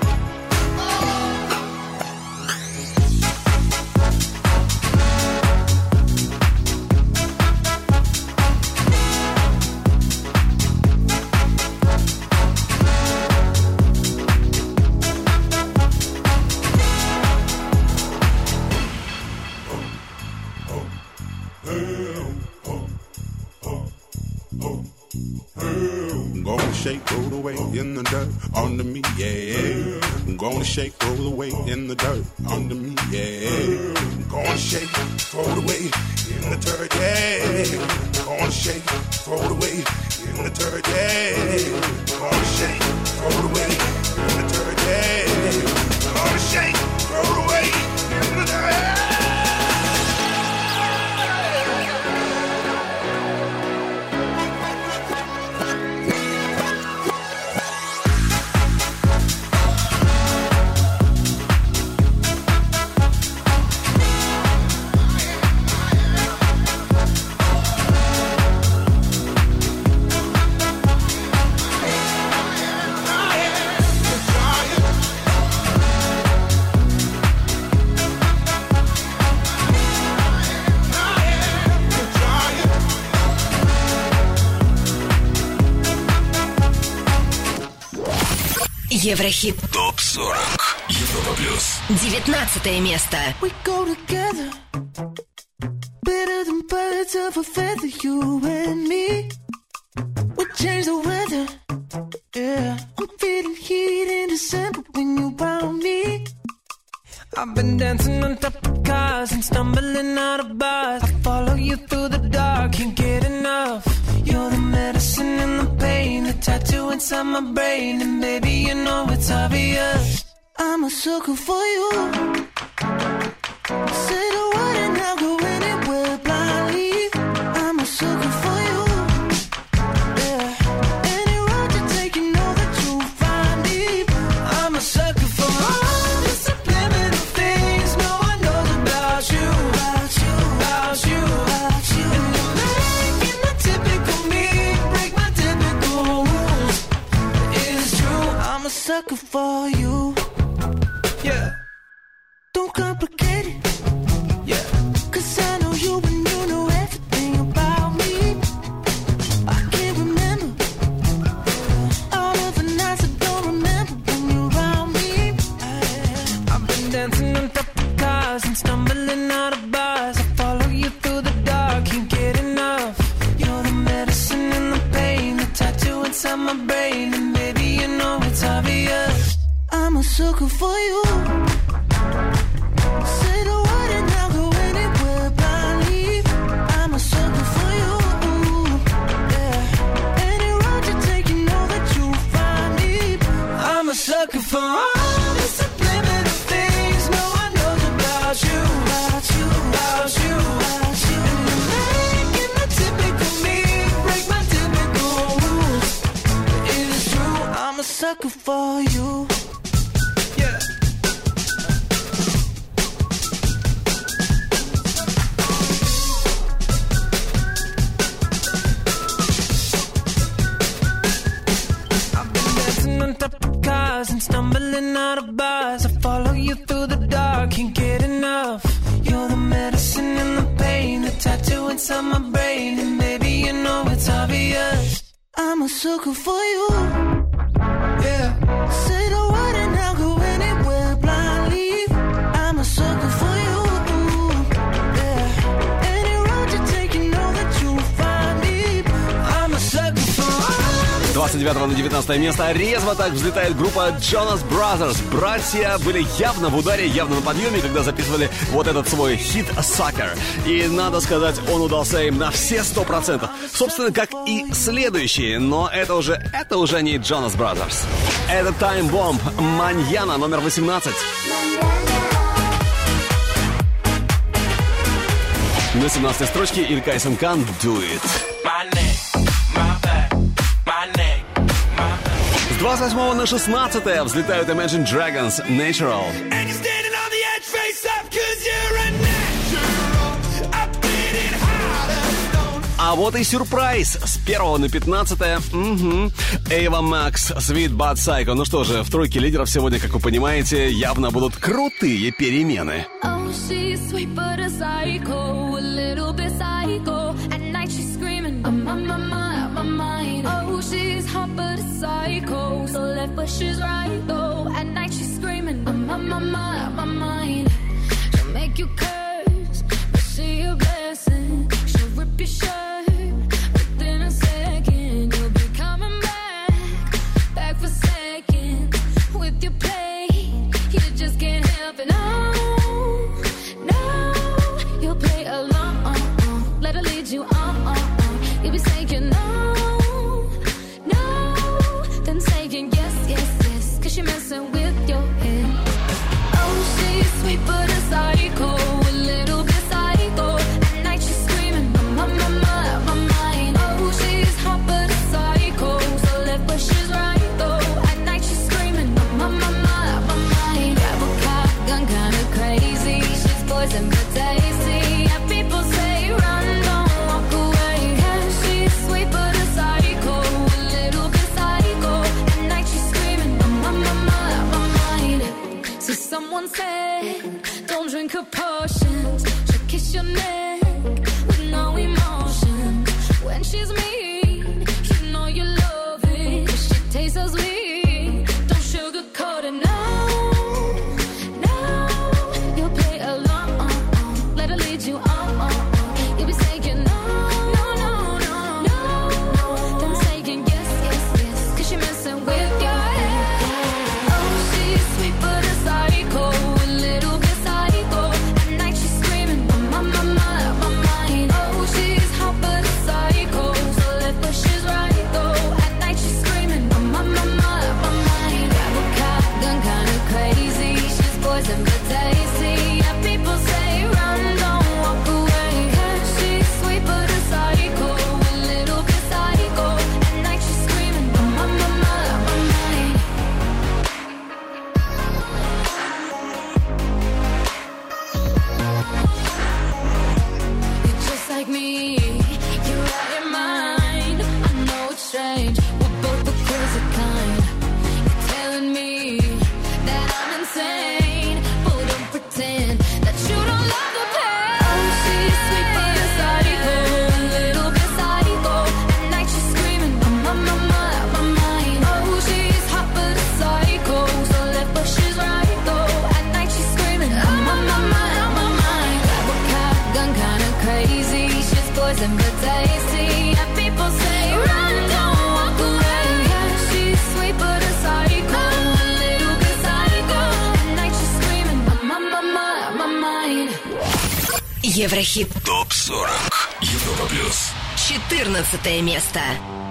I'm gonna shake, roll away in the dirt under me, yeah. I'm gonna shake, roll away in the dirt under me, yeah. I'm gonna shake, throw it away in the dirt, yeah. I'm gonna shake, throw it away in the dirt, yeah. I'm gonna shake, throw it away in the dirt, yeah. I'm gonna shake, throw it away in the dirt. Еврохит. Топ сорок. Европа плюс. девятнадцатое место. We go together, better than birds of a feather, you and me. We change the weather, yeah. I'm feeling heat in December when you found me. I've been dancing on top of cars and stumbling out of bars. I follow you through the dark, can't get enough. You're the medicine and the pain, the tattoo inside my brain. And baby, you know it's obvious, I'm a sucker for you. Say the word and I'll go anywhere blindly. I'm a sucker for you. Yeah. Any road you take, you know that you'll find me. I'm a sucker for all the subliminal things no one knows about you. About you, about you, about you. And you're making the typical me break my typical rules. It's true, I'm a sucker for you. Yeah. Don't complicate it. Yeah. 'Cause I know you and you know everything about me. I can't remember all of the nights I don't remember when you're around me. I inside my brain, and maybe you know it's obvious. I'm a sucker for you. Say the word and I'll go anywhere blindly. I'm a sucker for you. Yeah. Any road you take, you know that you'll find me. I'm a sucker for all the subliminal things no one knows about you, about you, about you, about you. And you're making the typical me break my typical rules. It is true, I'm a sucker for you. Yeah. I've been dancing on top of cars and stumbling out of bars. I follow you through the dark, can't get enough. You're the medicine and the pain, the tattoo inside my brain, and maybe you know it's obvious. I'm a sucker for you. Yeah. Say the word and I'll go anywhere blindly. I'm a sucker for you. Yeah. Any road you take, you know that you'll find me. I'm a sucker for all. двадцать девятого на девятнадцатое место резво так взлетает группа Jonas Brothers. Братья были явно в ударе, явно на подъеме, когда записывали вот этот свой хит «Sucker». И, надо сказать, он удался им на все сто процентов. Собственно, как и следующие, но это уже, это уже не Jonas Brothers. Это Time Bomb, «Маньяна», номер восемнадцать. На семнадцатой строчке Илькай Сенкан «Do It». С двадцать восьмого на шестнадцатое взлетают Imagine Dragons «Natural». А вот и сюрприз. С первого на пятнадцатое. Угу. Ava Max, Sweet But Psycho. Ну что же, в тройке лидеров сегодня, как вы понимаете, явно будут крутые перемены. Oh, she's sweet but a psycho, a little bit psycho. At night she's screaming, I'm on my mind, my mind. Oh, she's hot but a psycho, so left but she's right though. At night she's screaming, I'm on my mind, my mind. She'll make you curse, but she a blessing. She'll rip your shirt within a second. You'll be coming back, back for seconds with your play. You just can't help it. No, no, you'll play along. Let her lead you on. You'll be saying no, no, then saying yes, yes, yes, 'cause you're messing with your head. Oh, she's sweet but a psycho, a little bit psycho. At night she's screaming, my, my, my, my mind. Oh, she's hot but a psycho, so left but she's right though. At night she's screaming, my, my, my, my mind. Grab a cop gun, kinda crazy. She's poison but tasty. Yeah, people say run, don't walk away. Yeah, she's sweet but a psycho, a little bit psycho. At night she's screaming, my, my, my, my mind. So someone said, don't drink her potions. She'll kiss your neck with no emotion. When she's mean, you know you love it. 'Cause she tastes so sweet. Don't sugarcoat it, no, no. You'll play along. Let her lead you on. You'll be saying no, no, no, no, no. Then saying yes, yes, yes, 'cause you're messing with your head. Oh, she's sweet but a psycho, a little bit psycho. At night she's screaming, my, my, my, my mind. Oh, she's hot but a psycho, so left but she's right though. At night she's screaming, my, my, my, Еврохит. Топ сорок. Европа плюс. четырнадцатое место.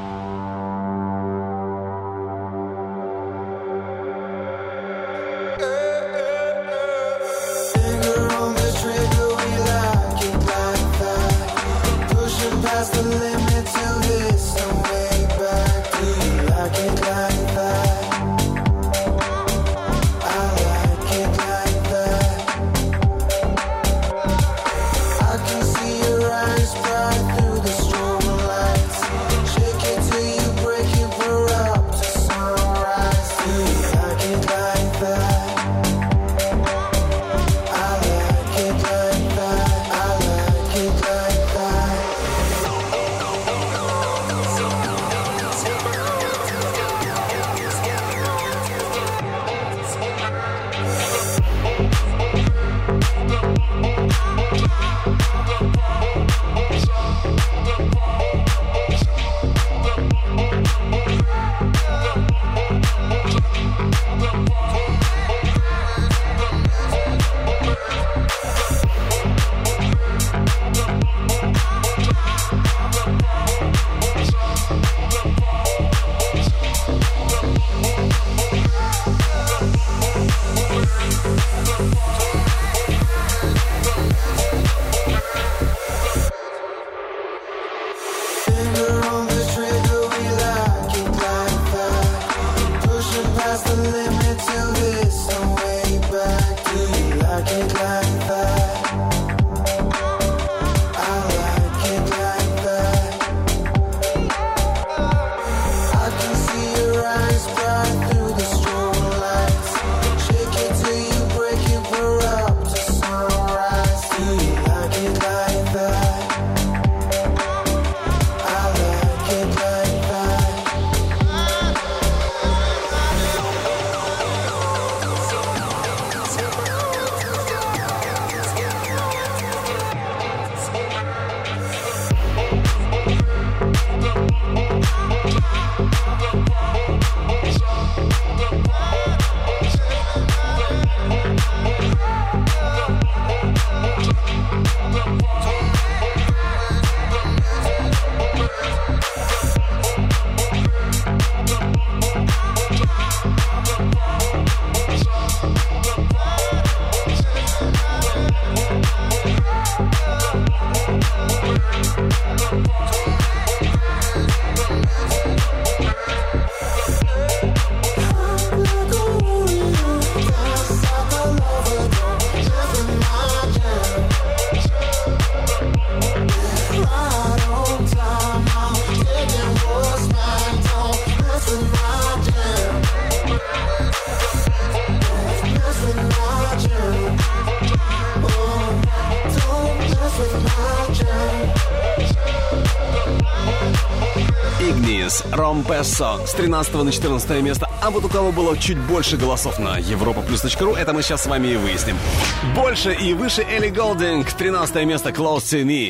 Ромпессо с тринадцатого на четырнадцатое место. А вот у кого было чуть больше голосов на европаплюс.ру, это мы сейчас с вами и выясним. Больше и выше Элли Голдинг. тринадцатое место Close to Me.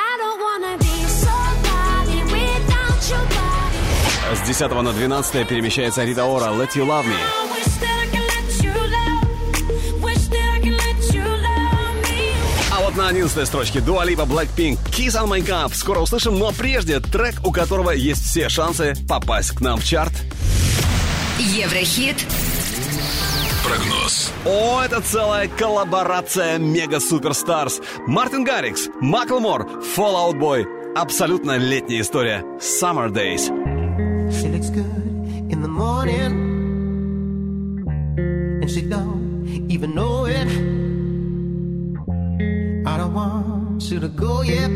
С десятого на двенадцатое перемещается Рита Ора Let You Love Me. А вот на одиннадцатой строчке Дуа Липа Blackpink Kiss on My Cup. Скоро услышим, но прежде трек, у которого есть все шансы попасть к нам в чарт. Еврохит. Прогноз. О, это целая коллаборация мега-суперстарс. Мартин Гаррикс, Маклмор, Fall Out Boy. Абсолютно летняя история. Summer Days. She looks good in the morning, and she don't even know it. I don't want you to go yet.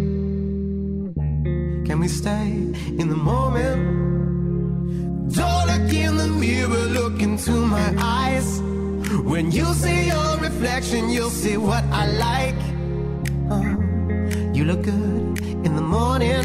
Can we stay in the moment? Don't look in the mirror, look into my eyes. When you see your reflection, you'll see what I like. uh, You look good in the morning,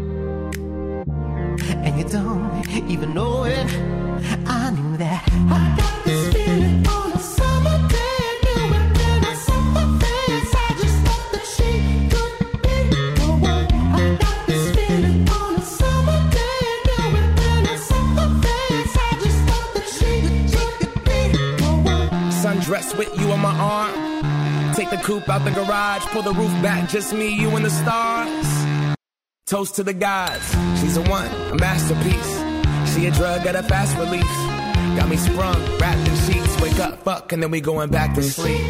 and you don't even know it. I knew that. I got this feeling on a summer day. I knew it when I saw her face. I just thought that she could be the one. I got this feeling on a summer day. I knew it when I saw her face. I just thought that she could be the one. Sundress with you on my arm, Take the coupe out the garage, pull the roof back, just me, you, and the stars. Toast to the gods. She's a one, a masterpiece. She a drug at a fast release. Got me sprung, wrapped in sheets. Wake up, fuck, and then we going back to sleep.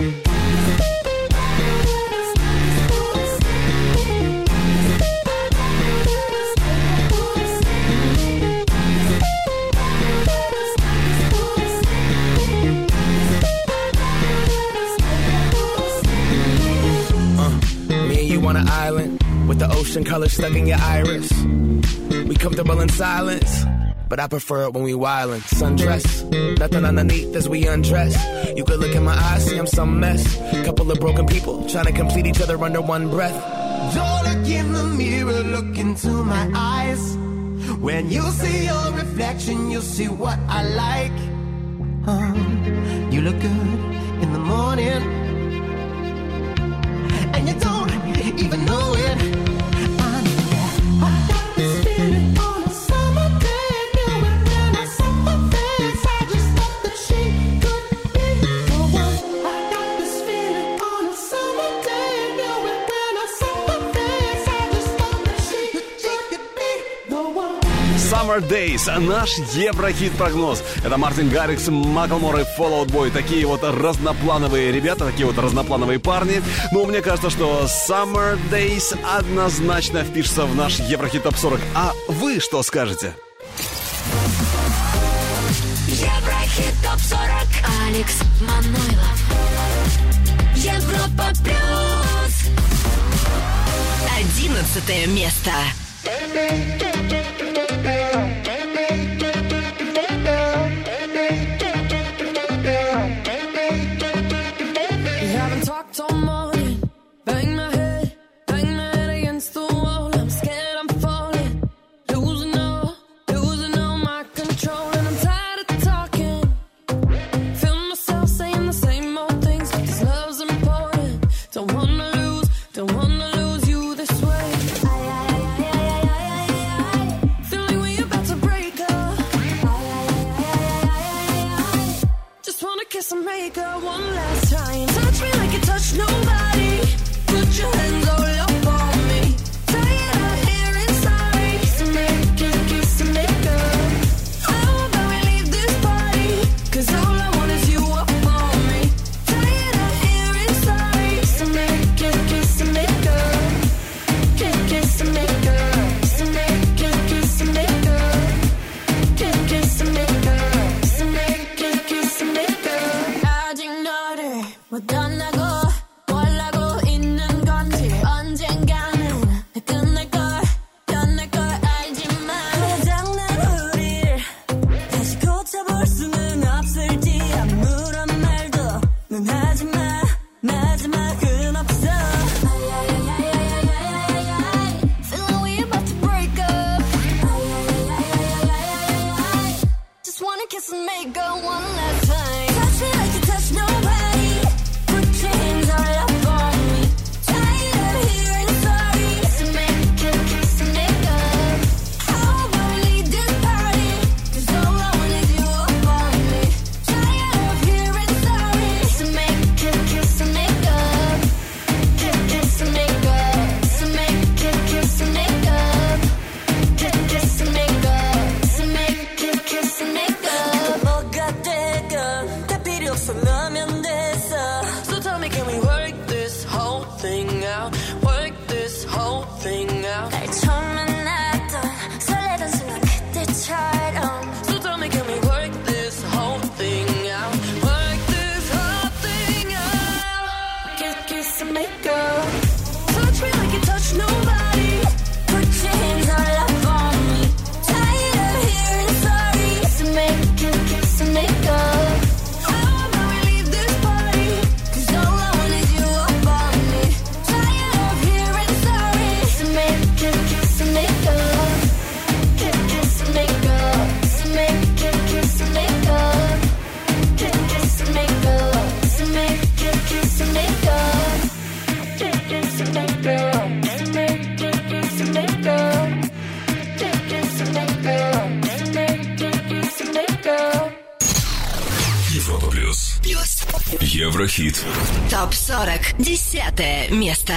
On an island with the ocean color stuck in your iris. We comfortable in silence, but I prefer it when we wildin'. Sundress, nothing underneath as we undress. You could look in my eyes, see I'm some mess. Couple of broken people trying to complete each other under one breath. Don't look in the mirror, look into my eyes. When you see your reflection, you'll see what I like. Uh, you look good in the morning, and you don't even know it. I know that. I got this feeling on a summer day. Knew it when I saw her face. I just thought that she could be the one. I got this feeling on a summer day. Knew it when I saw her face. I just thought that she, she could be the one. Summer Days, наш еврохит-прогноз. Это Мартин Гаррикс, Маклмор и Fall Out Boy. Такие вот разноплановые ребята, такие вот разноплановые парни. Но мне кажется, что Summer Days однозначно впишется в наш Еврохит Топ сорок. А вы что скажете? Еврохит Топ сорок. Алекс Манойлов. Европа Плюс. Одиннадцатое место. Talked all morning, bang my head, bang my head against the wall. I'm scared I'm falling, losing all, losing all my control. And I'm tired of talking, feel myself saying the same old things. Cause love's important, don't wanna lose, don't wanna lose you this way. Feeling we about to break up, just wanna kiss and make up one last time. Touch me like you touch nobody. Put your hands all up on me. Tired of hearing sorry. Kiss and make it, kiss and make up. How about we leave this party? Cause all I want is you up on me. Tired of hearing sorry. Kiss and make it, kiss and make up. Kiss, kiss and make up. Kiss and make it, kiss and make up. Kiss, kiss and make up. Kiss and make it, kiss and make up. 아직 너를 못 떠나고 kiss and make up one last time. Touch me like you touch nobody. Put your hands all up on me. Tired of hearing sorry. Kiss and make it, kiss and make up. How about we leave this party? Cause all I want is you up on me. Tired of hearing sorry. Kiss and make it, kiss and make up. Kiss, kiss and make up. Kiss and make it, kiss and make up. Kiss, kiss and make up. Kiss and make it, kiss and make up. So tell me, can we work this whole thing out? Work this whole thing out. 날 처음 만났던 설레던 순간 그때처럼. So tell me, can we work this whole thing out? Work this whole thing out. Kiss, kiss and make up. Touch me like you touch nobody. Put your hands all up on me. Tired of hearing sorry. Kiss and make it, kiss and make up. Еврохит. Топ сорок. Десятое место.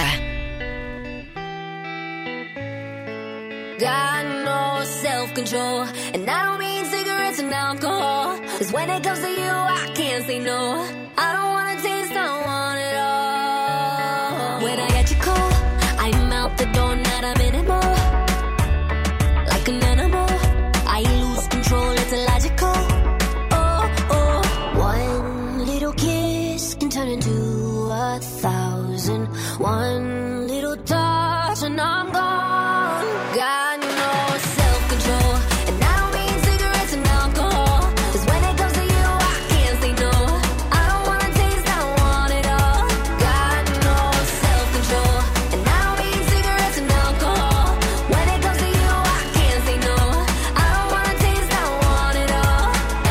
Got no self-control, and I don't mean cigarettes and alcohol. Cause when it comes to you, I can't say no. I don't wanna taste, I want it all. When I get you cold, I'm out the door, not a minute more. Like an animal, I lose control, it's illogical. Oh, oh, one little kiss can turn into a thousand. One little touch and I'm gone. Got no self-control, and I don't mean cigarettes and alcohol. Cause when it comes to you, I can't say no. I don't wanna taste, I want it all. Got no self-control, and I don't mean cigarettes and alcohol. When it comes to you, I can't say no. I don't wanna taste, I want it all.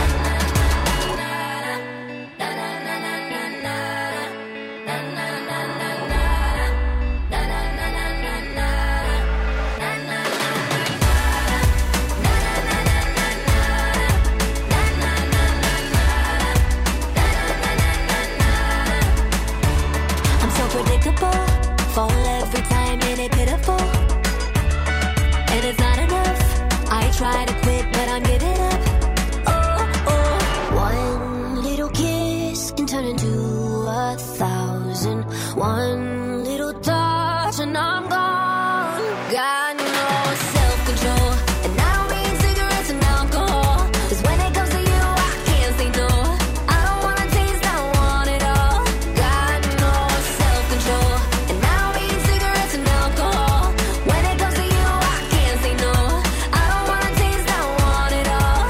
I'm so predictable, fall every time and it's pitiful. And it's not enough, I try to quit but I'm giving up. Oh, oh, one little kiss can turn into a thousand. One little touch and I'm gone. Got no self-control, and I don't mean cigarettes and alcohol. Cause when it comes to you, I can't say no. I don't wanna taste, I want it all. Got no self-control, and I don't mean cigarettes and alcohol. When it comes to you, I can't say no. I don't wanna taste, I want it all.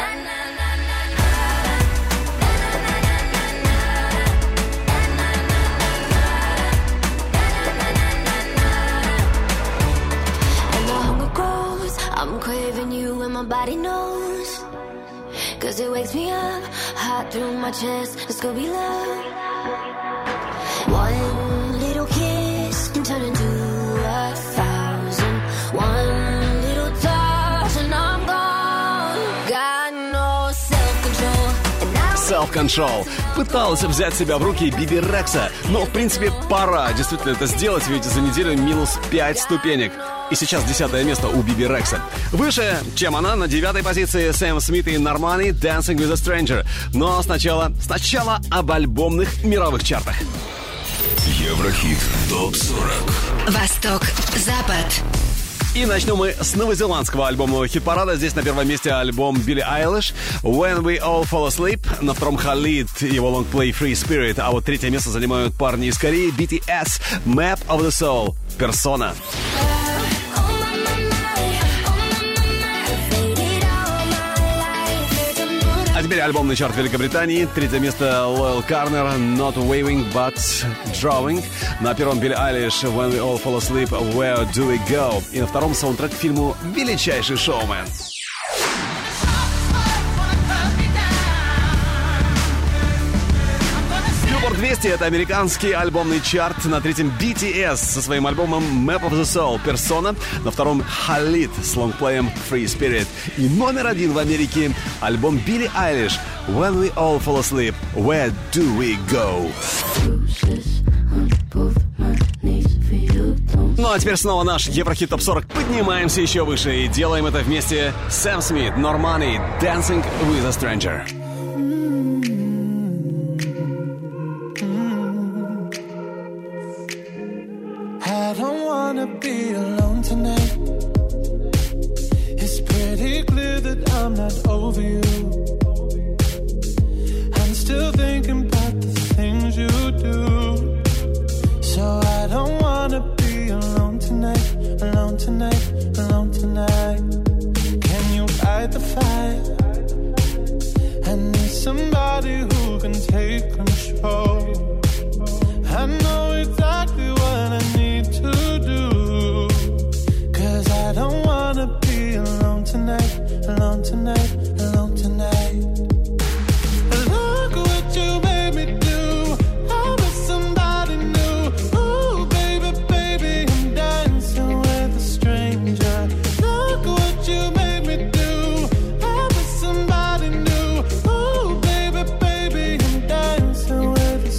And the hunger grows, I'm craving you and my body knows. Cause it wakes me up, hot through my chest, it's gonna be love. One little kiss can turn into a thousand. One little touch and I'm gone. Got no self-control, and I don't Self-Control. Пыталась взять себя в руки Биби Рекса, но в принципе пора действительно это сделать, ведь за неделю минус пять ступенек. И сейчас десятое место у Биби Рекса. Выше, чем она, на девятой позиции Сэм Смит и Нормани Dancing with a Stranger. Но сначала, сначала об альбомных мировых чартах. Еврохит. Топ сорок. Восток, Запад. И начнем мы с новозеландского альбомного хит-парада. Здесь на первом месте альбом Билли Айлиш When We All Fall Asleep. На втором Халид, его лонгплей Free Spirit. А вот третье место занимают парни из Кореи би ти эс Map of the Soul. Persona. А теперь альбомный чарт Великобритании. Третье место Лоэл Карнер Not Waving But Drawing. На первом Билли Айлиш When We All Fall Asleep Where Do We Go. И на втором саундтрек к фильму «Величайший шоумен». Billboard двести — это американский альбомный чарт. На третьем би ти эс со своим альбомом Map of the Soul Persona. На втором Халид с лонгплеем Free Spirit. И номер один в Америке альбом Билли Айлиш When We All Fall Asleep Where Do We Go. Ну а теперь снова наш Еврохит Топ сорок. Поднимаемся еще выше и делаем это вместе. Сэм Смит, Нормани, Dancing with a Stranger. I don't wanna be alone tonight. It's pretty clear that I'm not over you. I'm still thinking about the things you do. So I don't wanna be alone tonight, alone tonight, alone tonight. Can you fight the fire? I need somebody who can take control. I know exactly what I need to do. Cause I don't wanna be alone tonight, alone tonight, alone tonight. Look what you made me do. I was somebody new. Ooh, baby, baby, I'm dancing with a stranger. Look what you made me do. I was somebody new. Ooh, baby, baby, I'm dancing with a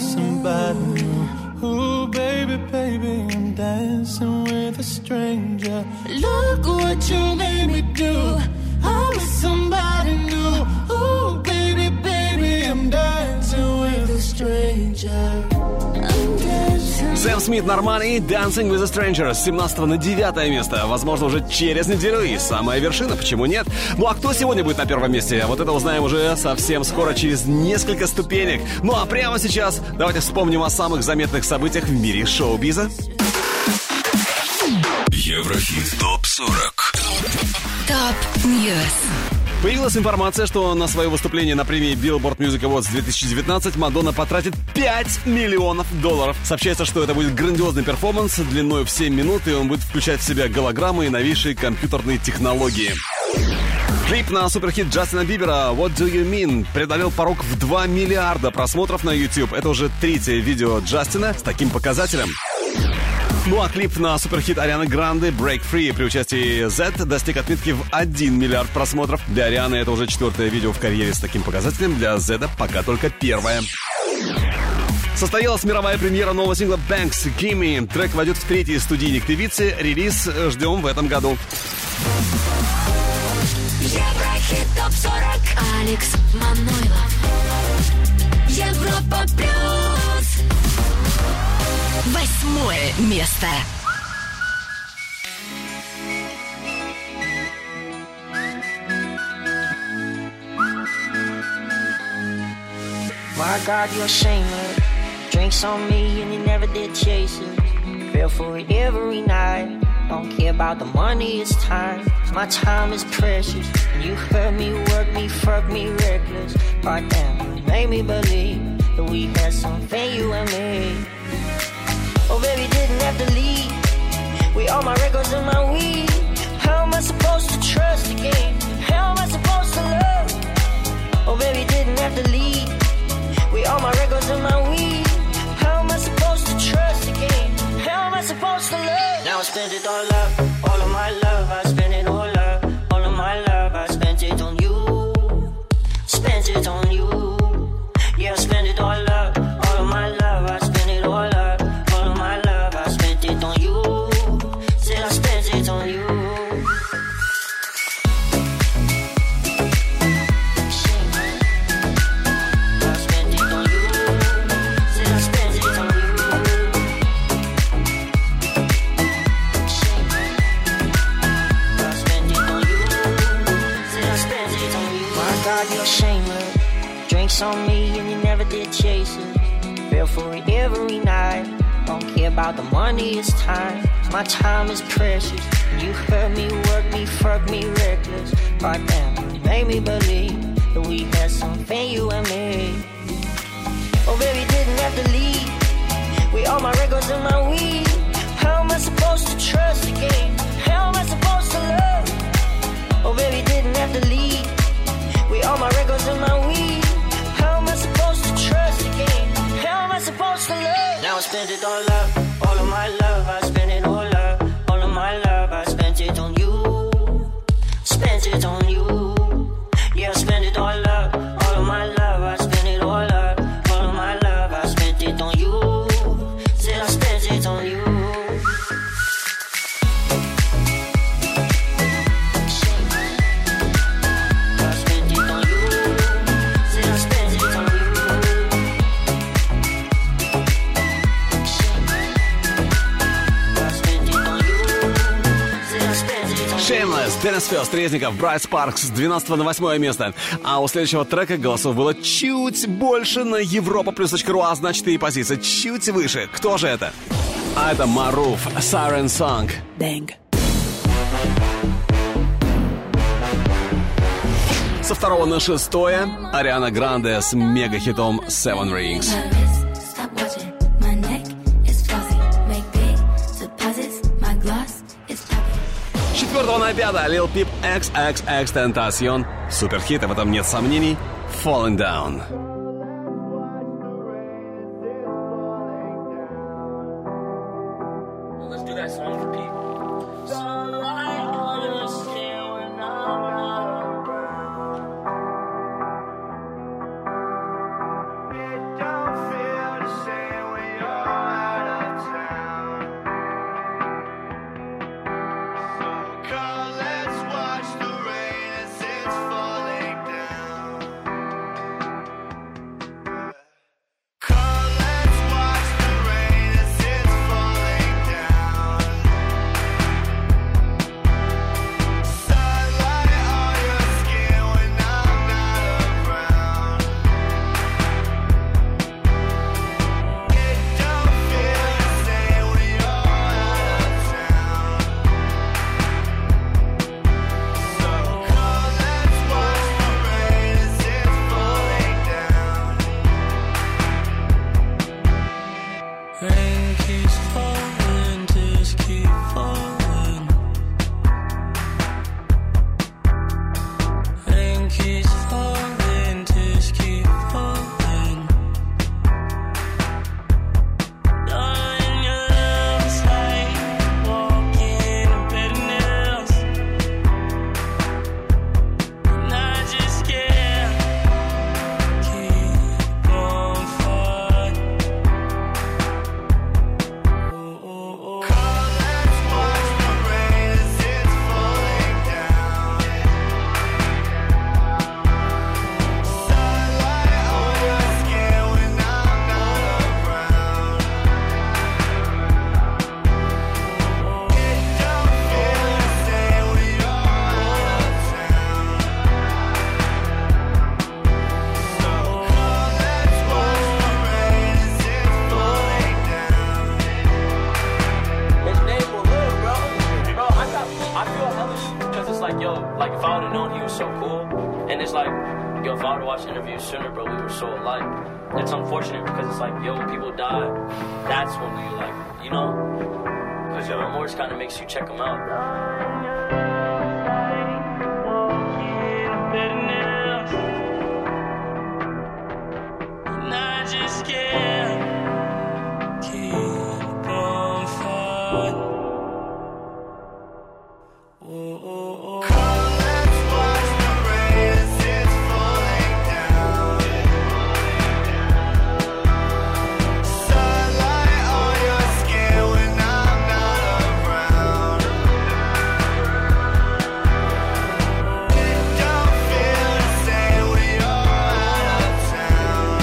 somebody new. Ooh, baby, baby, I'm dancing with a stranger. Look what you made me do. I'm with somebody new. Ooh, baby, baby, I'm dancing with a stranger. I'm dancing. Сэм Смит, Нормани, Dancing with a Stranger с семнадцатого на девятое место. Возможно, уже через неделю и самая вершина, почему нет? Ну а кто сегодня будет на первом месте? Вот это узнаем уже совсем скоро, через несколько ступенек. Ну а прямо сейчас давайте вспомним о самых заметных событиях в мире шоу-биза. Еврохит топ сорок. Топ Ньюс. Появилась информация, что на свое выступление на премии Billboard Music Awards две тысячи девятнадцать Мадонна потратит пять миллионов долларов. Сообщается, что это будет грандиозный перформанс длиной в семь минут, и он будет включать в себя голограммы и новейшие компьютерные технологии. Клип на суперхит Джастина Бибера «What Do You Mean» преодолел порог в два миллиарда просмотров на YouTube. Это уже третье видео Джастина с таким показателем. Ну а клип на суперхит Арианы Гранде «Break Free» при участии Z достиг отметки в один миллиард просмотров. Для Арианы это уже четвертое видео в карьере с таким показателем. Для Z пока только первое. Состоялась мировая премьера нового сингла «Banks Gimme». Трек войдет в третий студийник певицы. Релиз ждем в этом году. Еврохит топ сорок. Алекс Манойлов. Европа плюс. Восьмое место. My God, you're shameless. Drinks on me and you never did chase it. Feel for it every night. Don't care about the money, it's time. My time is precious. You hurt me, work me, fuck me reckless. God damn, you made me believe that we had something, you and me. Oh baby, didn't have to leave. We all my records and my weed. How am I supposed to trust again? How am I supposed to love? Oh baby, didn't have to leave. We all my records and my weed. How am I supposed to trust again? How am I supposed to love? Now I spent it all up, all of my love. I spent it all up, all of my love. I spent it on you, spent it on you. Yeah, I spent it all up, all of my love. I spent it all up. On you, said I spent it on you. I spent it on you. Said I spent it on you. I spent it on you. Said I spent it on you. My God, you're shameless. Drinks on me and you never did chase it. Feel for it every night. Don't care about the money, it's time. My time is precious. You hurt me, work me, fuck me reckless. God damn, you made me believe that we had something, you and me. Oh baby, didn't have to leave. We all my records and my weed. How am I supposed to trust again? How am I supposed to love? Oh baby, didn't have to leave. We all my records and my weed. How am I supposed to trust again? How am I supposed to love? Now I spent it all up, all of my love. I spent it all up, all of my love. I spent it on you, spent it on you. Yeah, I spent it all up, all of my love. I spent it all up, all of my love. I spent it on you, said I spent it on you. Shameless, Dennis First, Резников, Брайт Спаркс с двенадцатого на восьмое место. А у следующего трека голосов было чуть больше на европа плюс точка ру, а значит и позиция чуть выше. Кто же это? А это Маруф, Siren Song. Бэнг. Со второго на шестое Ариана Гранде с мега-хитом Seven Rings. С четвертого на пятое Lil Peep икс икс икс Tentacion. Суперхит, и в этом нет сомнений. Falling Down. would watch interviews sooner, but we were so alike. It's unfortunate because it's like, yo, when people die, that's when we like, you know? Because your remorse kind of makes you check them out. And I just can't keep on fighting. Oh, oh, oh. Come, let's watch the rain as it's falling down. Sunlight on your skin when I'm not around. It don't feel the same when you're out of town.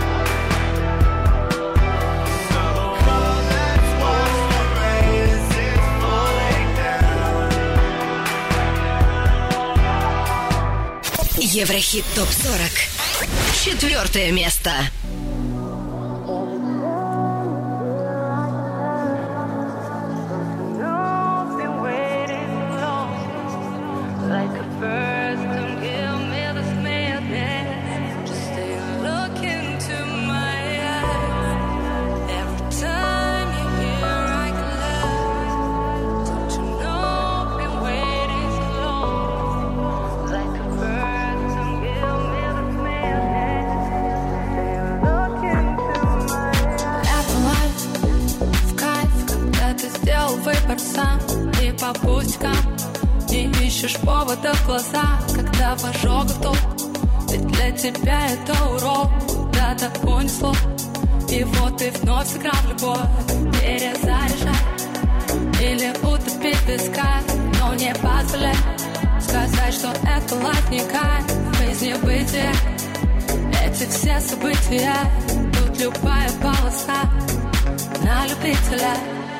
So come, let's watch the rain as it's falling down. Еврохит топ сорок. Четвертое место. Like a first, don't give me this madness. Just stay and look into my eyes. Every time you're here, I can love. Don't you know I've been waiting so long? Like a first, don't give me this madness. Stay and look into my eyes. Это лайф, в кайф, когда ты сделал выбор сам и по пустякам. Не ищешь повода в глаза, когда в ожогах толк. Ведь для тебя это урок, куда-то понесло. И вот ты вновь сыграл в любовь. Перезаряжай или утопить в песках. Но не позволяй сказать, что это лайф не кайф. Жизнь не бытие, эти все события. Тут любая полоса на любителя.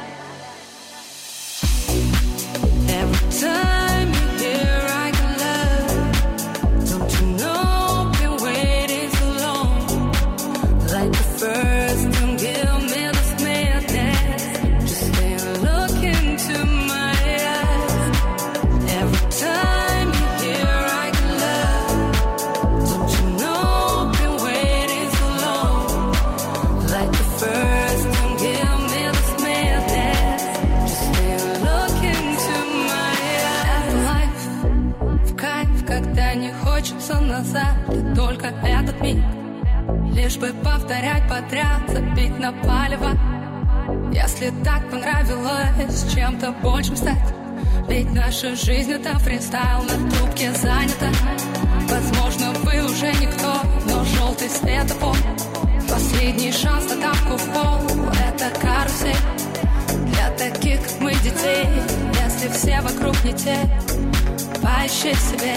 Every time you're here, I can love. Don't you know I've been waiting so long? Like the first, don't give me this madness. Just stay and look into my eyes. Every time you're here, I can love. Don't you know I've been waiting so long? Like the first, don't give me this madness. Just stay and look into my eyes. Это лайф, в кайф, когда не хочется назад. И только этот миг, лишь бы повторять подряд, забить на палево. Если так понравилось чем-то большим стать. Ведь наша жизнь это фристайл, на трубке занята. Возможно, вы уже никто, но желтый светофор. Последний шанс на тапку в пол. Это карусель для таких, как мы, детей. Если все вокруг не те, поищи в себе.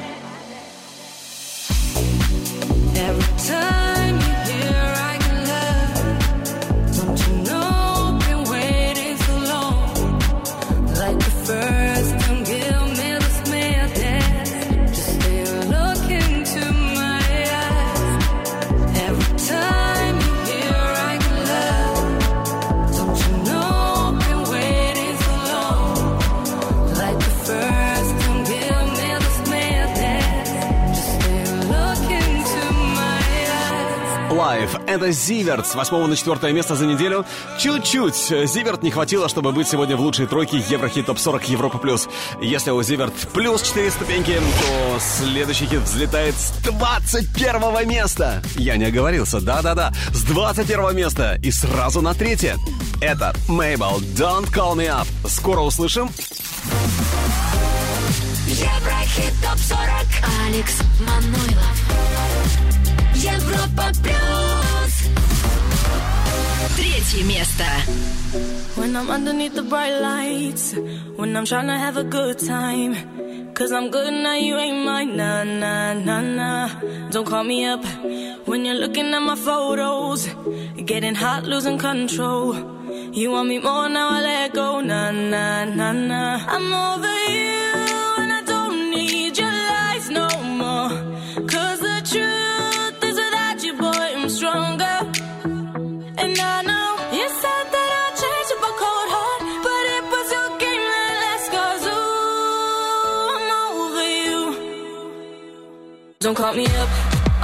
Every time you're here, I can love. Don't you know I've been waiting so long? Like the first, don't give me this madness. Just stay and look into my eyes. Every time you're here, I can love. Don't you know I've been waiting so long? Like the first, don't give me this madness. Just stay and look into my eyes. Live. Это Зиверт с восьмого на четвертое место за неделю. Чуть-чуть Зиверт не хватило, чтобы быть сегодня в лучшей тройке Еврохит топ сорок Европа плюс. Если у Зиверт плюс четыре ступеньки, то следующий хит взлетает с двадцать первого места. Я не оговорился, да-да-да, с двадцать первого места и сразу на третье. Это Mabel, Don't Call Me Up. Скоро услышим. Еврохит топ сорок. Алекс Манойлов. Европа плюс. Третье место. When I'm underneath the bright lights, when I'm trying to have a good time, cause I'm good now, you ain't mine, nah, nah, nah, nah. Don't call me up when you're looking at my photos, getting hot, losing control. You want me more, now I let go, nah, nah, nah, nah. I'm over you and I don't need your lies no more, cause the truth is without you, boy, I'm stronger. And I know you said that I'd change up a cold heart, but it was your game that last, cause ooh, I'm over you. Don't call me up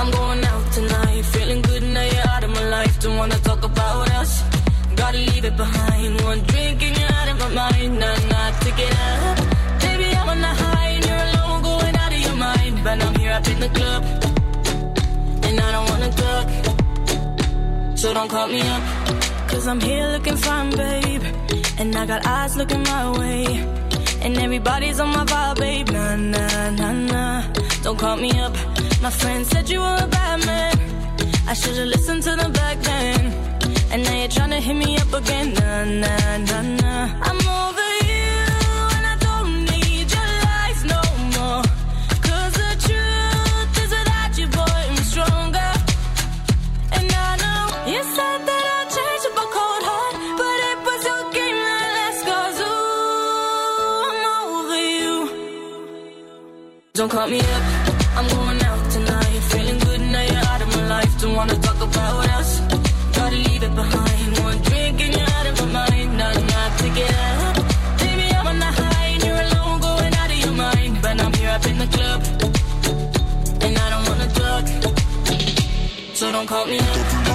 about us. Gotta leave it behind. One drink and you're out of my mind. Nah, nah, take it up. Baby, I'm on the high and you're alone, going out of your mind. But I'm here up in the club, and I don't wanna talk. So don't call me up, cause I'm here looking fine, babe. And I got eyes looking my way. And everybody's on my vibe, babe. Nah, nah, nah, nah. Don't call me up. My friend said you were a bad man. I should've listened to them back then. And now you're tryna hit me up again. Nah, nah, nah, nah. I'm over you, and I don't need your lies no more. Cause the truth is without you, boy, I'm stronger. And I know you said that I'd change up a cold heart, but it was your game that last. Cause ooh, I'm over you. Don't call me up, I'm going out tonight. Feeling good now you're out of my life. Don't wanna talk about us. Gotta leave it behind. One drink and you're out of my mind. Nah, nah, take it up. Baby, I'm on the high and you're alone, going out of your mind. But I'm here up in the club, and I don't wanna talk. So don't call me up.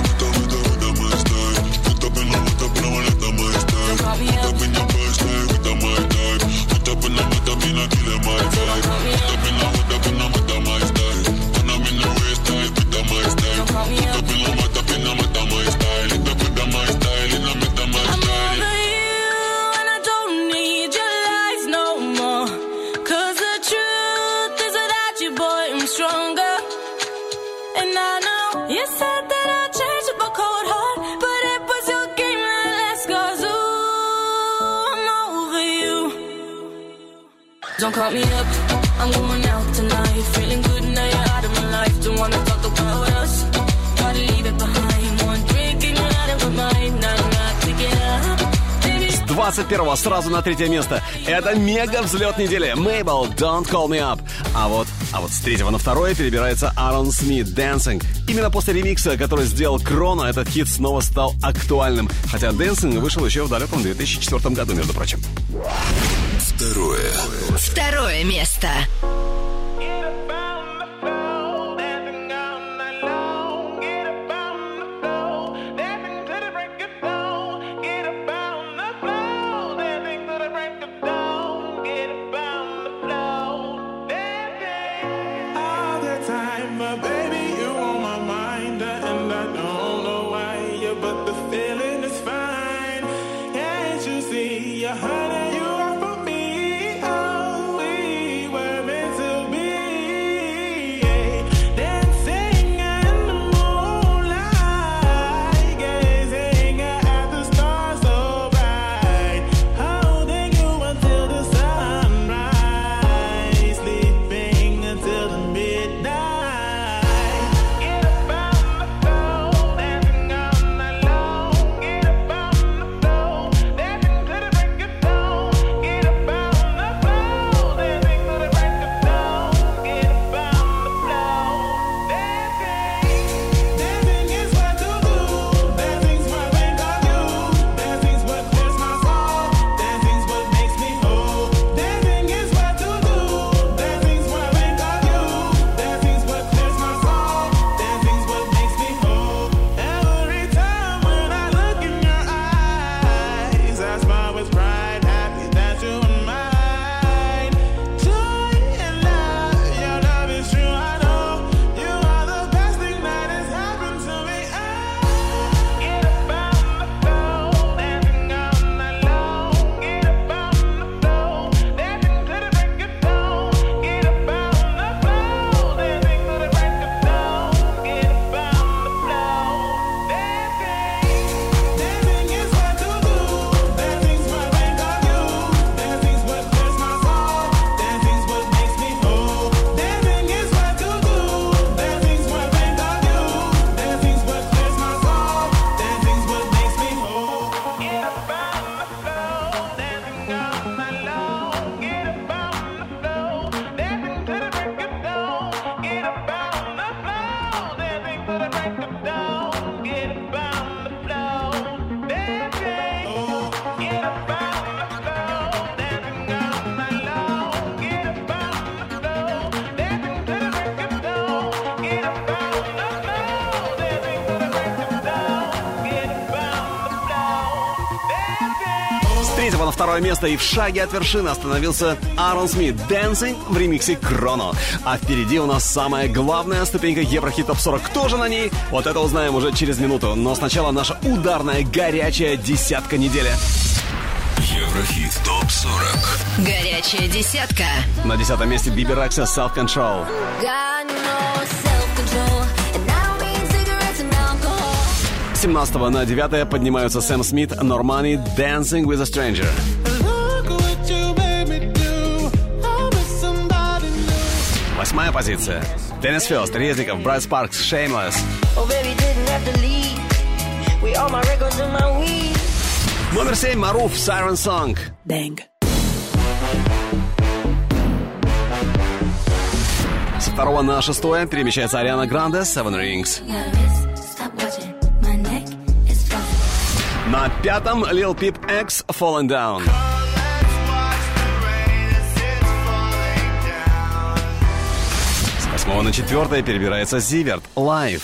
Don't call me up. Don't call me up, I'm going out tonight. Feeling good now you're out of my life. Don't wanna talk about us. Gotta leave it behind. One drink and you're out of my mind. Nah, nah, take it up. С двадцать первого сразу на третье место. Это мега взлет недели. Mabel, Don't Call Me Up. А вот, а вот с третьего на второе перебирается Аарон Смит, Dancing. Именно после ремикса, который сделал Кроно, этот хит снова стал актуальным. Хотя Dancing вышел еще в далеком две тысячи четвёртом году, между прочим. Второе. Второе место. Honey, you are for me. Oh, we were meant С третьего на второе место и в шаге от вершины остановился Аарон Смит «Dancing» в ремиксе «Chrono». А впереди у нас самая главная ступенька Еврохит Топ сорок. Кто же на ней? Вот это узнаем уже через минуту. Но сначала наша ударная горячая десятка недели. Еврохит Топ сорок. Горячая десятка. На десятом месте Биби Рекса «Self Control». С семнадцатого на девятое поднимаются Сэм Смит «Normani» «Dancing with a Stranger». Восьмая позиция. Деннис Фёст, Резников, Брайт Спаркс, «Shameless». Номер семь. Маруф, «Siren Song». Dang. Со второго на шестое перемещается Ариана Гранде, «Seven Rings». На пятом Lil Peep X, «Falling Down». С восьмого на четвертое перебирается Зиверт, «Live».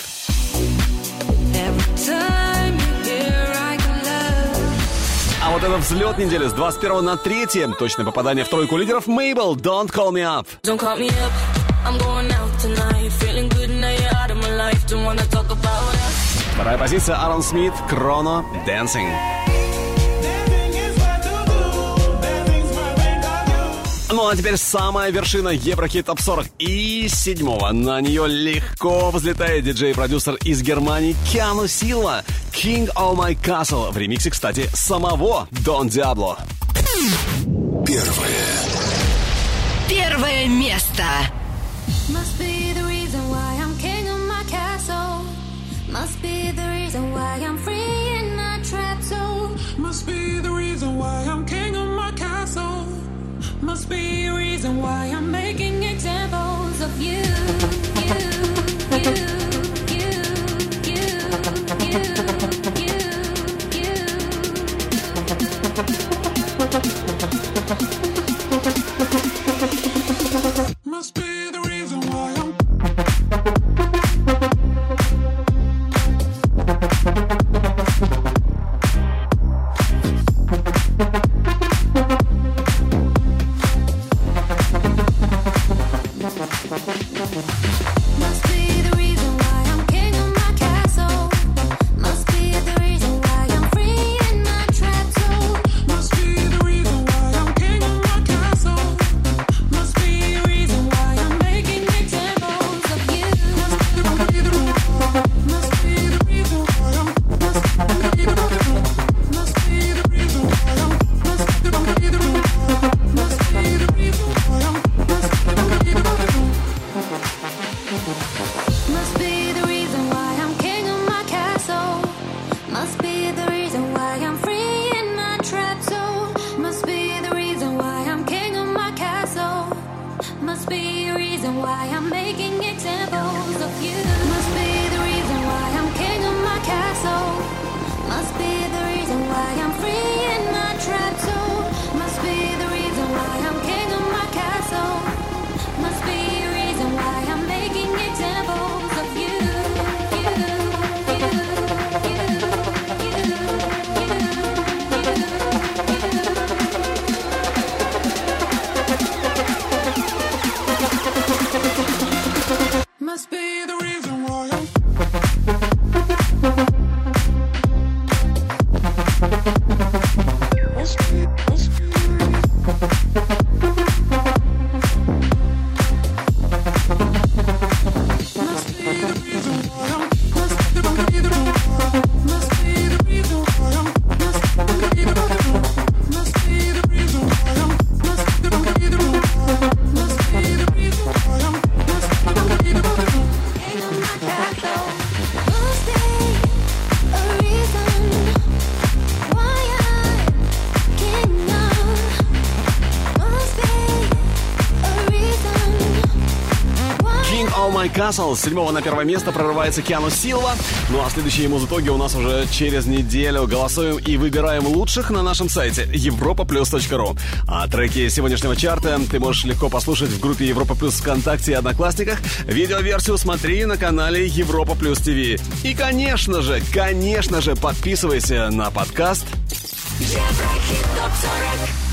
А вот это взлет недели с двадцать первого на третье. Точное попадание в тройку лидеров. Мейбл, «Don't Call Me Up». Don't call me up, I'm going out tonight. Feeling good now you're out of my life. Don't wanna talk about us. Вторая позиция Аарон Смит, «Chrono», «Dancing». Ну а теперь самая вершина Еврохит Топ сорок. И с седьмого на нее легко взлетает диджей-продюсер из Германии Киану Силва, «King of My Castle». В ремиксе, кстати, самого Дон Диабло. Первое. Первое место. Must be the reason why I'm king of my castle. Must be the reason why I'm free in my trap zone. Must be the reason why I'm king of my castle. Must be a reason why I'm making examples of you. You, you, you, you, you, you, you. Must be the reason why I'm Must be the reason why I'm king of my castle. Must be the reason why I'm free in my trap zone. Must be the reason why I'm king of my castle. Must be a reason why I'm making examples of you. Must be the reason why I'm must be the must be the reason why I'm must be the must be the reason why I'm must be the Must be the reason why I'm king of my castle. Must be the reason why I'm free in my trap zone. Must be the reason why I'm king of my castle. Must be a reason why I'm making examples of you. Must be the reason why I'm king of my castle. Must be the reason why I'm free in my trap zone. Must be the reason why I'm king of my castle. Must be a reason why I'm making examples of you. must be the reason why I'm must be must be Castle. С седьмого на первое место прорывается Киану Силва. Ну а следующие музытоги у нас уже через неделю. Голосуем и выбираем лучших на нашем сайте европа плюс точка ру. А треки сегодняшнего чарта ты можешь легко послушать в группе Европа Плюс ВКонтакте и Одноклассниках. Видеоверсию смотри на канале Европа Плюс ТВ. И, конечно же, конечно же, подписывайся на подкаст Еврохит топ сорок.